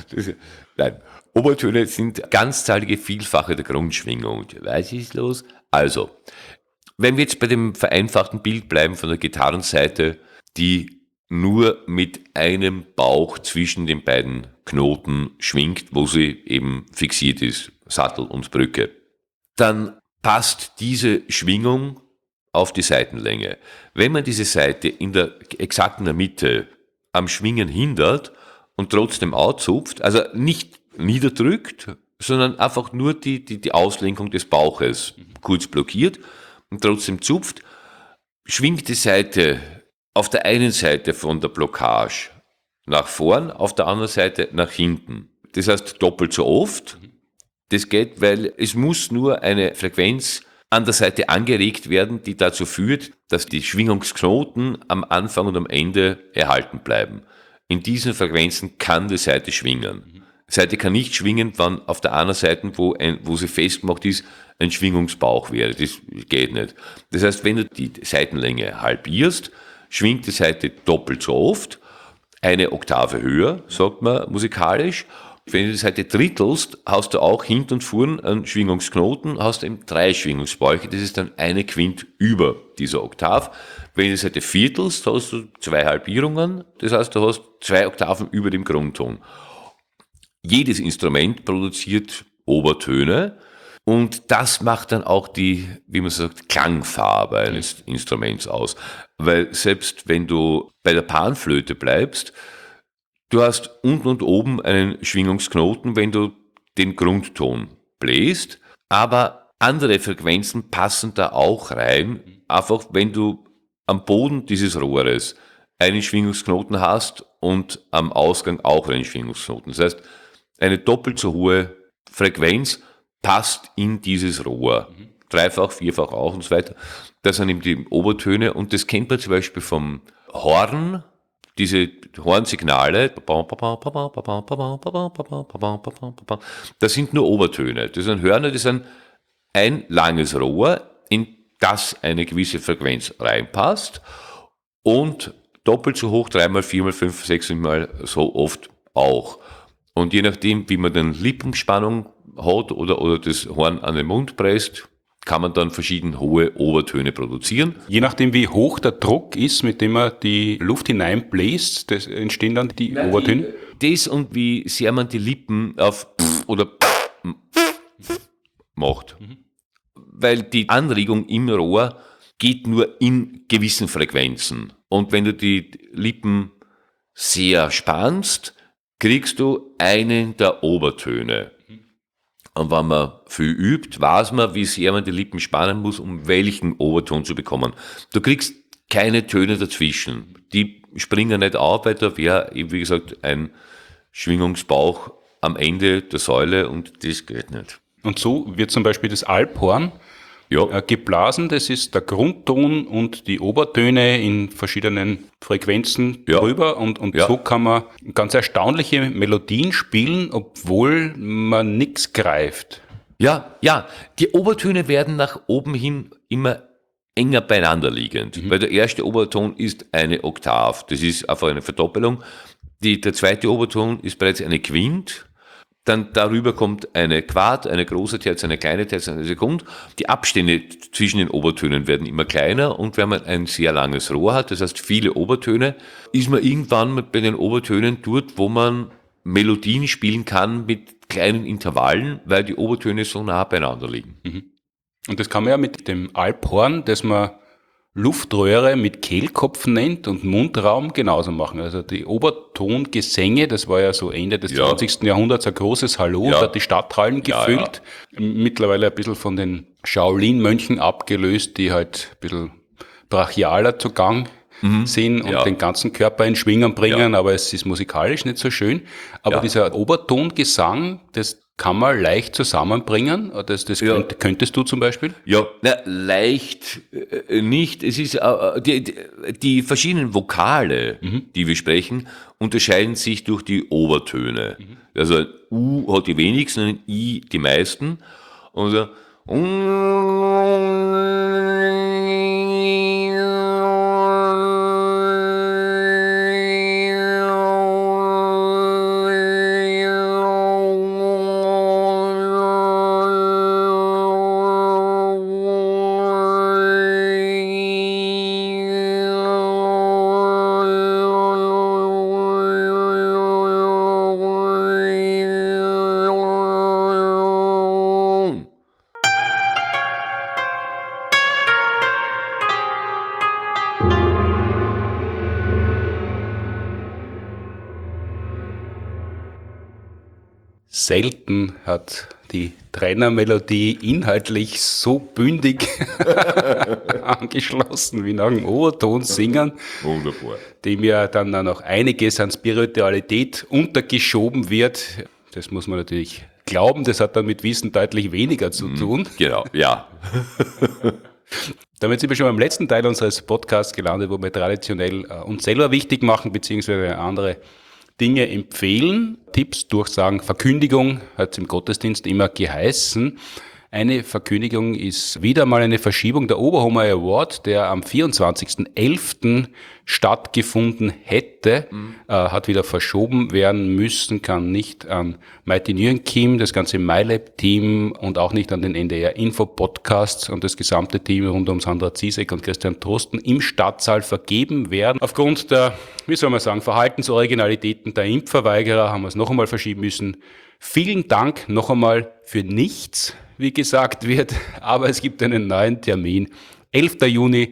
S2: Nein. Obertöne sind ganzzahlige Vielfache der Grundschwingung. Was ist los? Also, wenn wir jetzt bei dem vereinfachten Bild bleiben von der Gitarrenseite, die nur mit einem Bauch zwischen den beiden Knoten schwingt, wo sie eben fixiert ist, Sattel und Brücke, dann passt diese Schwingung auf die Seitenlänge. Wenn man diese Seite in der exakten Mitte am Schwingen hindert und trotzdem auszupft, also nicht niederdrückt, sondern einfach nur die Auslenkung des Bauches kurz blockiert und trotzdem zupft, schwingt die Seite auf der einen Seite von der Blockage nach vorn, auf der anderen Seite nach hinten. Das heißt doppelt so oft. Das geht, weil es muss nur eine Frequenz an der Seite angeregt werden, die dazu führt, dass die Schwingungsknoten am Anfang und am Ende erhalten bleiben. In diesen Frequenzen kann die Seite schwingen. Die Seite kann nicht schwingen, wenn auf der anderen Seite, wo sie festgemacht ist, ein Schwingungsbauch wäre. Das geht nicht. Das heißt, wenn du die Seitenlänge halbierst, schwingt die Seite doppelt so oft, eine Oktave höher, sagt man musikalisch. Wenn du die Seite drittelst, hast du auch hinten und vorn einen Schwingungsknoten, hast eben 3 Schwingungsbäuche, das ist dann eine Quint über dieser Oktav. Wenn du die Seite viertelst, hast du 2 Halbierungen, das heißt, du hast 2 Oktaven über dem Grundton. Jedes Instrument produziert Obertöne und das macht dann auch die, wie man sagt, Klangfarbe eines Instruments aus. Weil selbst wenn du bei der Panflöte bleibst, du hast unten und oben einen Schwingungsknoten, wenn du den Grundton bläst, aber andere Frequenzen passen da auch rein, einfach wenn du am Boden dieses Rohres einen Schwingungsknoten hast und am Ausgang auch einen Schwingungsknoten. Das heißt, eine doppelt so hohe Frequenz passt in dieses Rohr. Dreifach, vierfach auch und so weiter. Das sind eben die Obertöne und das kennt man zum Beispiel vom Horn, diese Hornsignale, das sind nur Obertöne. Das sind Hörner, das sind ein langes Rohr, in das eine gewisse Frequenz reinpasst und doppelt so hoch, 3-mal, 4-mal, 5-, 6-mal so oft auch. Und je nachdem, wie man dann Lippenspannung hat oder das Horn an den Mund presst, kann man dann verschieden hohe Obertöne produzieren.
S1: Je nachdem, wie hoch der Druck ist, mit dem man die Luft hineinbläst, das entstehen dann die Obertöne.
S2: Das und wie sehr man die Lippen auf oder macht. Weil die Anregung im Rohr geht nur in gewissen Frequenzen. Und wenn du die Lippen sehr spannst, kriegst du einen der Obertöne. Und wenn man viel übt, weiß man, wie sehr man die Lippen spannen muss, um welchen Oberton zu bekommen. Du kriegst keine Töne dazwischen. Die springen nicht auf, weil da wäre, wie gesagt, ein Schwingungsbauch am Ende der Säule und das geht nicht.
S1: Und so wird zum Beispiel das Alphorn geblasen. Das ist der Grundton und die Obertöne in verschiedenen Frequenzen drüber. Und so kann man ganz erstaunliche Melodien spielen, obwohl man nichts greift.
S2: Ja, die Obertöne werden nach oben hin immer enger beieinander liegend, weil der erste Oberton ist eine Oktav. Das ist einfach eine Verdoppelung. Der zweite Oberton ist bereits eine Quint. Dann darüber kommt eine Quart, eine große Terz, eine kleine Terz, eine Sekund. Die Abstände zwischen den Obertönen werden immer kleiner und wenn man ein sehr langes Rohr hat, das heißt viele Obertöne, ist man irgendwann bei den Obertönen dort, wo man Melodien spielen kann mit kleinen Intervallen, weil die Obertöne so nah beieinander liegen.
S1: Und das kann man ja mit dem Alphorn, das man Luftröhre mit Kehlkopf nennt und Mundraum genauso machen. Also die Obertongesänge, das war ja so Ende des 20. Jahrhunderts ein großes Hallo, und hat die Stadthallen gefüllt. Mittlerweile ein bisschen von den Shaolin-Mönchen abgelöst, die halt ein bisschen brachialer zugang sind und den ganzen Körper in Schwingung bringen, aber es ist musikalisch nicht so schön. Aber dieser Obertongesang, das kann man leicht zusammenbringen. Das könntest du zum Beispiel?
S2: Ja, leicht nicht. Es ist die verschiedenen Vokale, die wir sprechen, unterscheiden sich durch die Obertöne. Also ein U hat die wenigsten, ein I die meisten. Und so,
S1: Selten hat die Trennermelodie inhaltlich so bündig angeschlossen wie nach dem Oberton singen.
S2: Wunderbar.
S1: Dem ja dann noch einiges an Spiritualität untergeschoben wird. Das muss man natürlich glauben, das hat dann mit Wissen deutlich weniger zu tun.
S2: Genau, ja.
S1: Damit sind wir schon beim letzten Teil unseres Podcasts gelandet, wo wir traditionell uns selber wichtig machen, beziehungsweise andere Dinge empfehlen. Tipps, Durchsagen, Verkündigung hat es im Gottesdienst immer geheißen. Eine Verkündigung ist wieder mal eine Verschiebung der Oberhomer Award, der am 24.11. stattgefunden hätte, hat wieder verschoben werden müssen, kann nicht an Mighty Nguyen Kim, das ganze MyLab-Team und auch nicht an den NDR-Info-Podcasts und das gesamte Team rund um Sandra Ziesek und Christian Trosten im Stadtsaal vergeben werden. Aufgrund der, Verhaltensoriginalitäten der Impfverweigerer haben wir es noch einmal verschieben müssen. Vielen Dank noch einmal für nichts, wie gesagt wird, aber es gibt einen neuen Termin. 11. Juni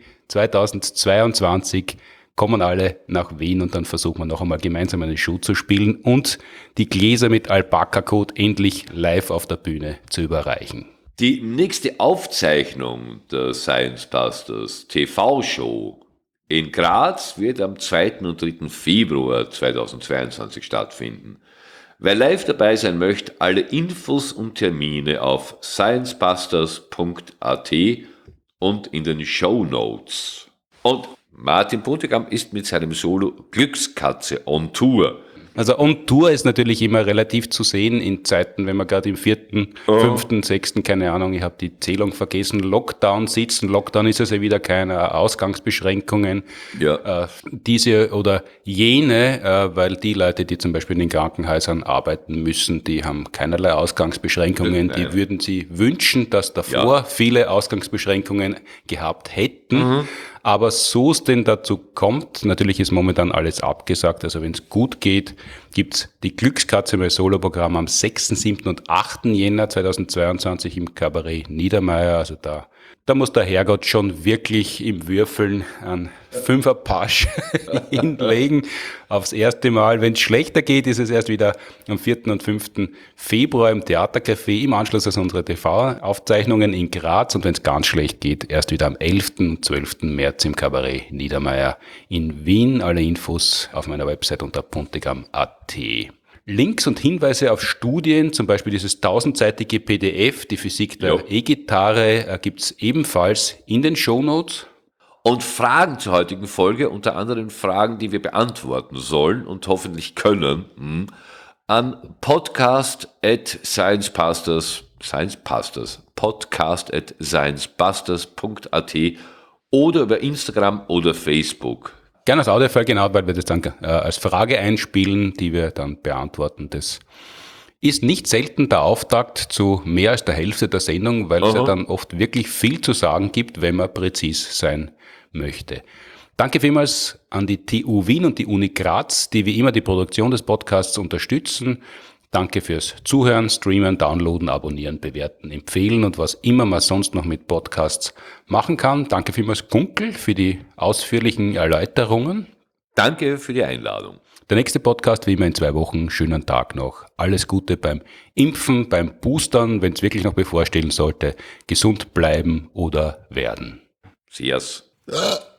S1: 2022 kommen alle nach Wien und dann versuchen wir noch einmal gemeinsam eine Show zu spielen und die Gläser mit Alpaka-Code endlich live auf der Bühne zu überreichen.
S2: Die nächste Aufzeichnung der Science Busters TV-Show in Graz wird am 2. und 3. Februar 2022 stattfinden. Wer live dabei sein möchte, alle Infos und Termine auf sciencebusters.at und in den Shownotes. Und Martin Puntigam ist mit seinem Solo Glückskatze on Tour.
S1: Also on Tour ist natürlich immer relativ zu sehen in Zeiten, wenn man gerade im 4., 5., 6., keine Ahnung, ich habe die Zählung vergessen, Lockdown sitzen. Lockdown ist also wieder keine Ausgangsbeschränkungen.
S2: Ja.
S1: Diese oder jene, weil die Leute, die zum Beispiel in den Krankenhäusern arbeiten müssen, die haben keinerlei Ausgangsbeschränkungen. Die würden sie wünschen, dass davor viele Ausgangsbeschränkungen gehabt hätten. Aber so es denn dazu kommt, natürlich ist momentan alles abgesagt, also wenn es gut geht, gibt's die Glückskatze mein Soloprogramm am 6., 7. und 8. Jänner 2022 im Kabarett Niedermeyer. Also da muss der Herrgott schon wirklich im Würfeln einen Fünferpasch hinlegen aufs erste Mal. Wenn es schlechter geht, ist es erst wieder am 4. und 5. Februar im Theatercafé im Anschluss an unsere TV-Aufzeichnungen in Graz und wenn es ganz schlecht geht, erst wieder am 11. und 12. März im Kabarett Niedermeyer in Wien. Alle Infos auf meiner Website unter puntigam.at. Links und Hinweise auf Studien, zum Beispiel dieses 1000-seitige PDF, die Physik der E-Gitarre, gibt's ebenfalls in den Shownotes.
S2: Und Fragen zur heutigen Folge, unter anderem Fragen, die wir beantworten sollen und hoffentlich können, an podcast@sciencebusters.at oder über Instagram oder Facebook.
S1: Gerne als Audiofile, genau, weil wir das dann als Frage einspielen, die wir dann beantworten. Das ist nicht selten der Auftakt zu mehr als der Hälfte der Sendung, weil es ja dann oft wirklich viel zu sagen gibt, wenn man präzis sein möchte. Danke vielmals an die TU Wien und die Uni Graz, die wie immer die Produktion des Podcasts unterstützen. Danke fürs Zuhören, Streamen, Downloaden, Abonnieren, Bewerten, Empfehlen und was immer man sonst noch mit Podcasts machen kann. Danke vielmals, Gunkel, für die ausführlichen Erläuterungen.
S2: Danke für die Einladung.
S1: Der nächste Podcast wie immer in 2 Wochen. Schönen Tag noch. Alles Gute beim Impfen, beim Boostern, wenn es wirklich noch bevorstehen sollte. Gesund bleiben oder werden.
S2: Cheers.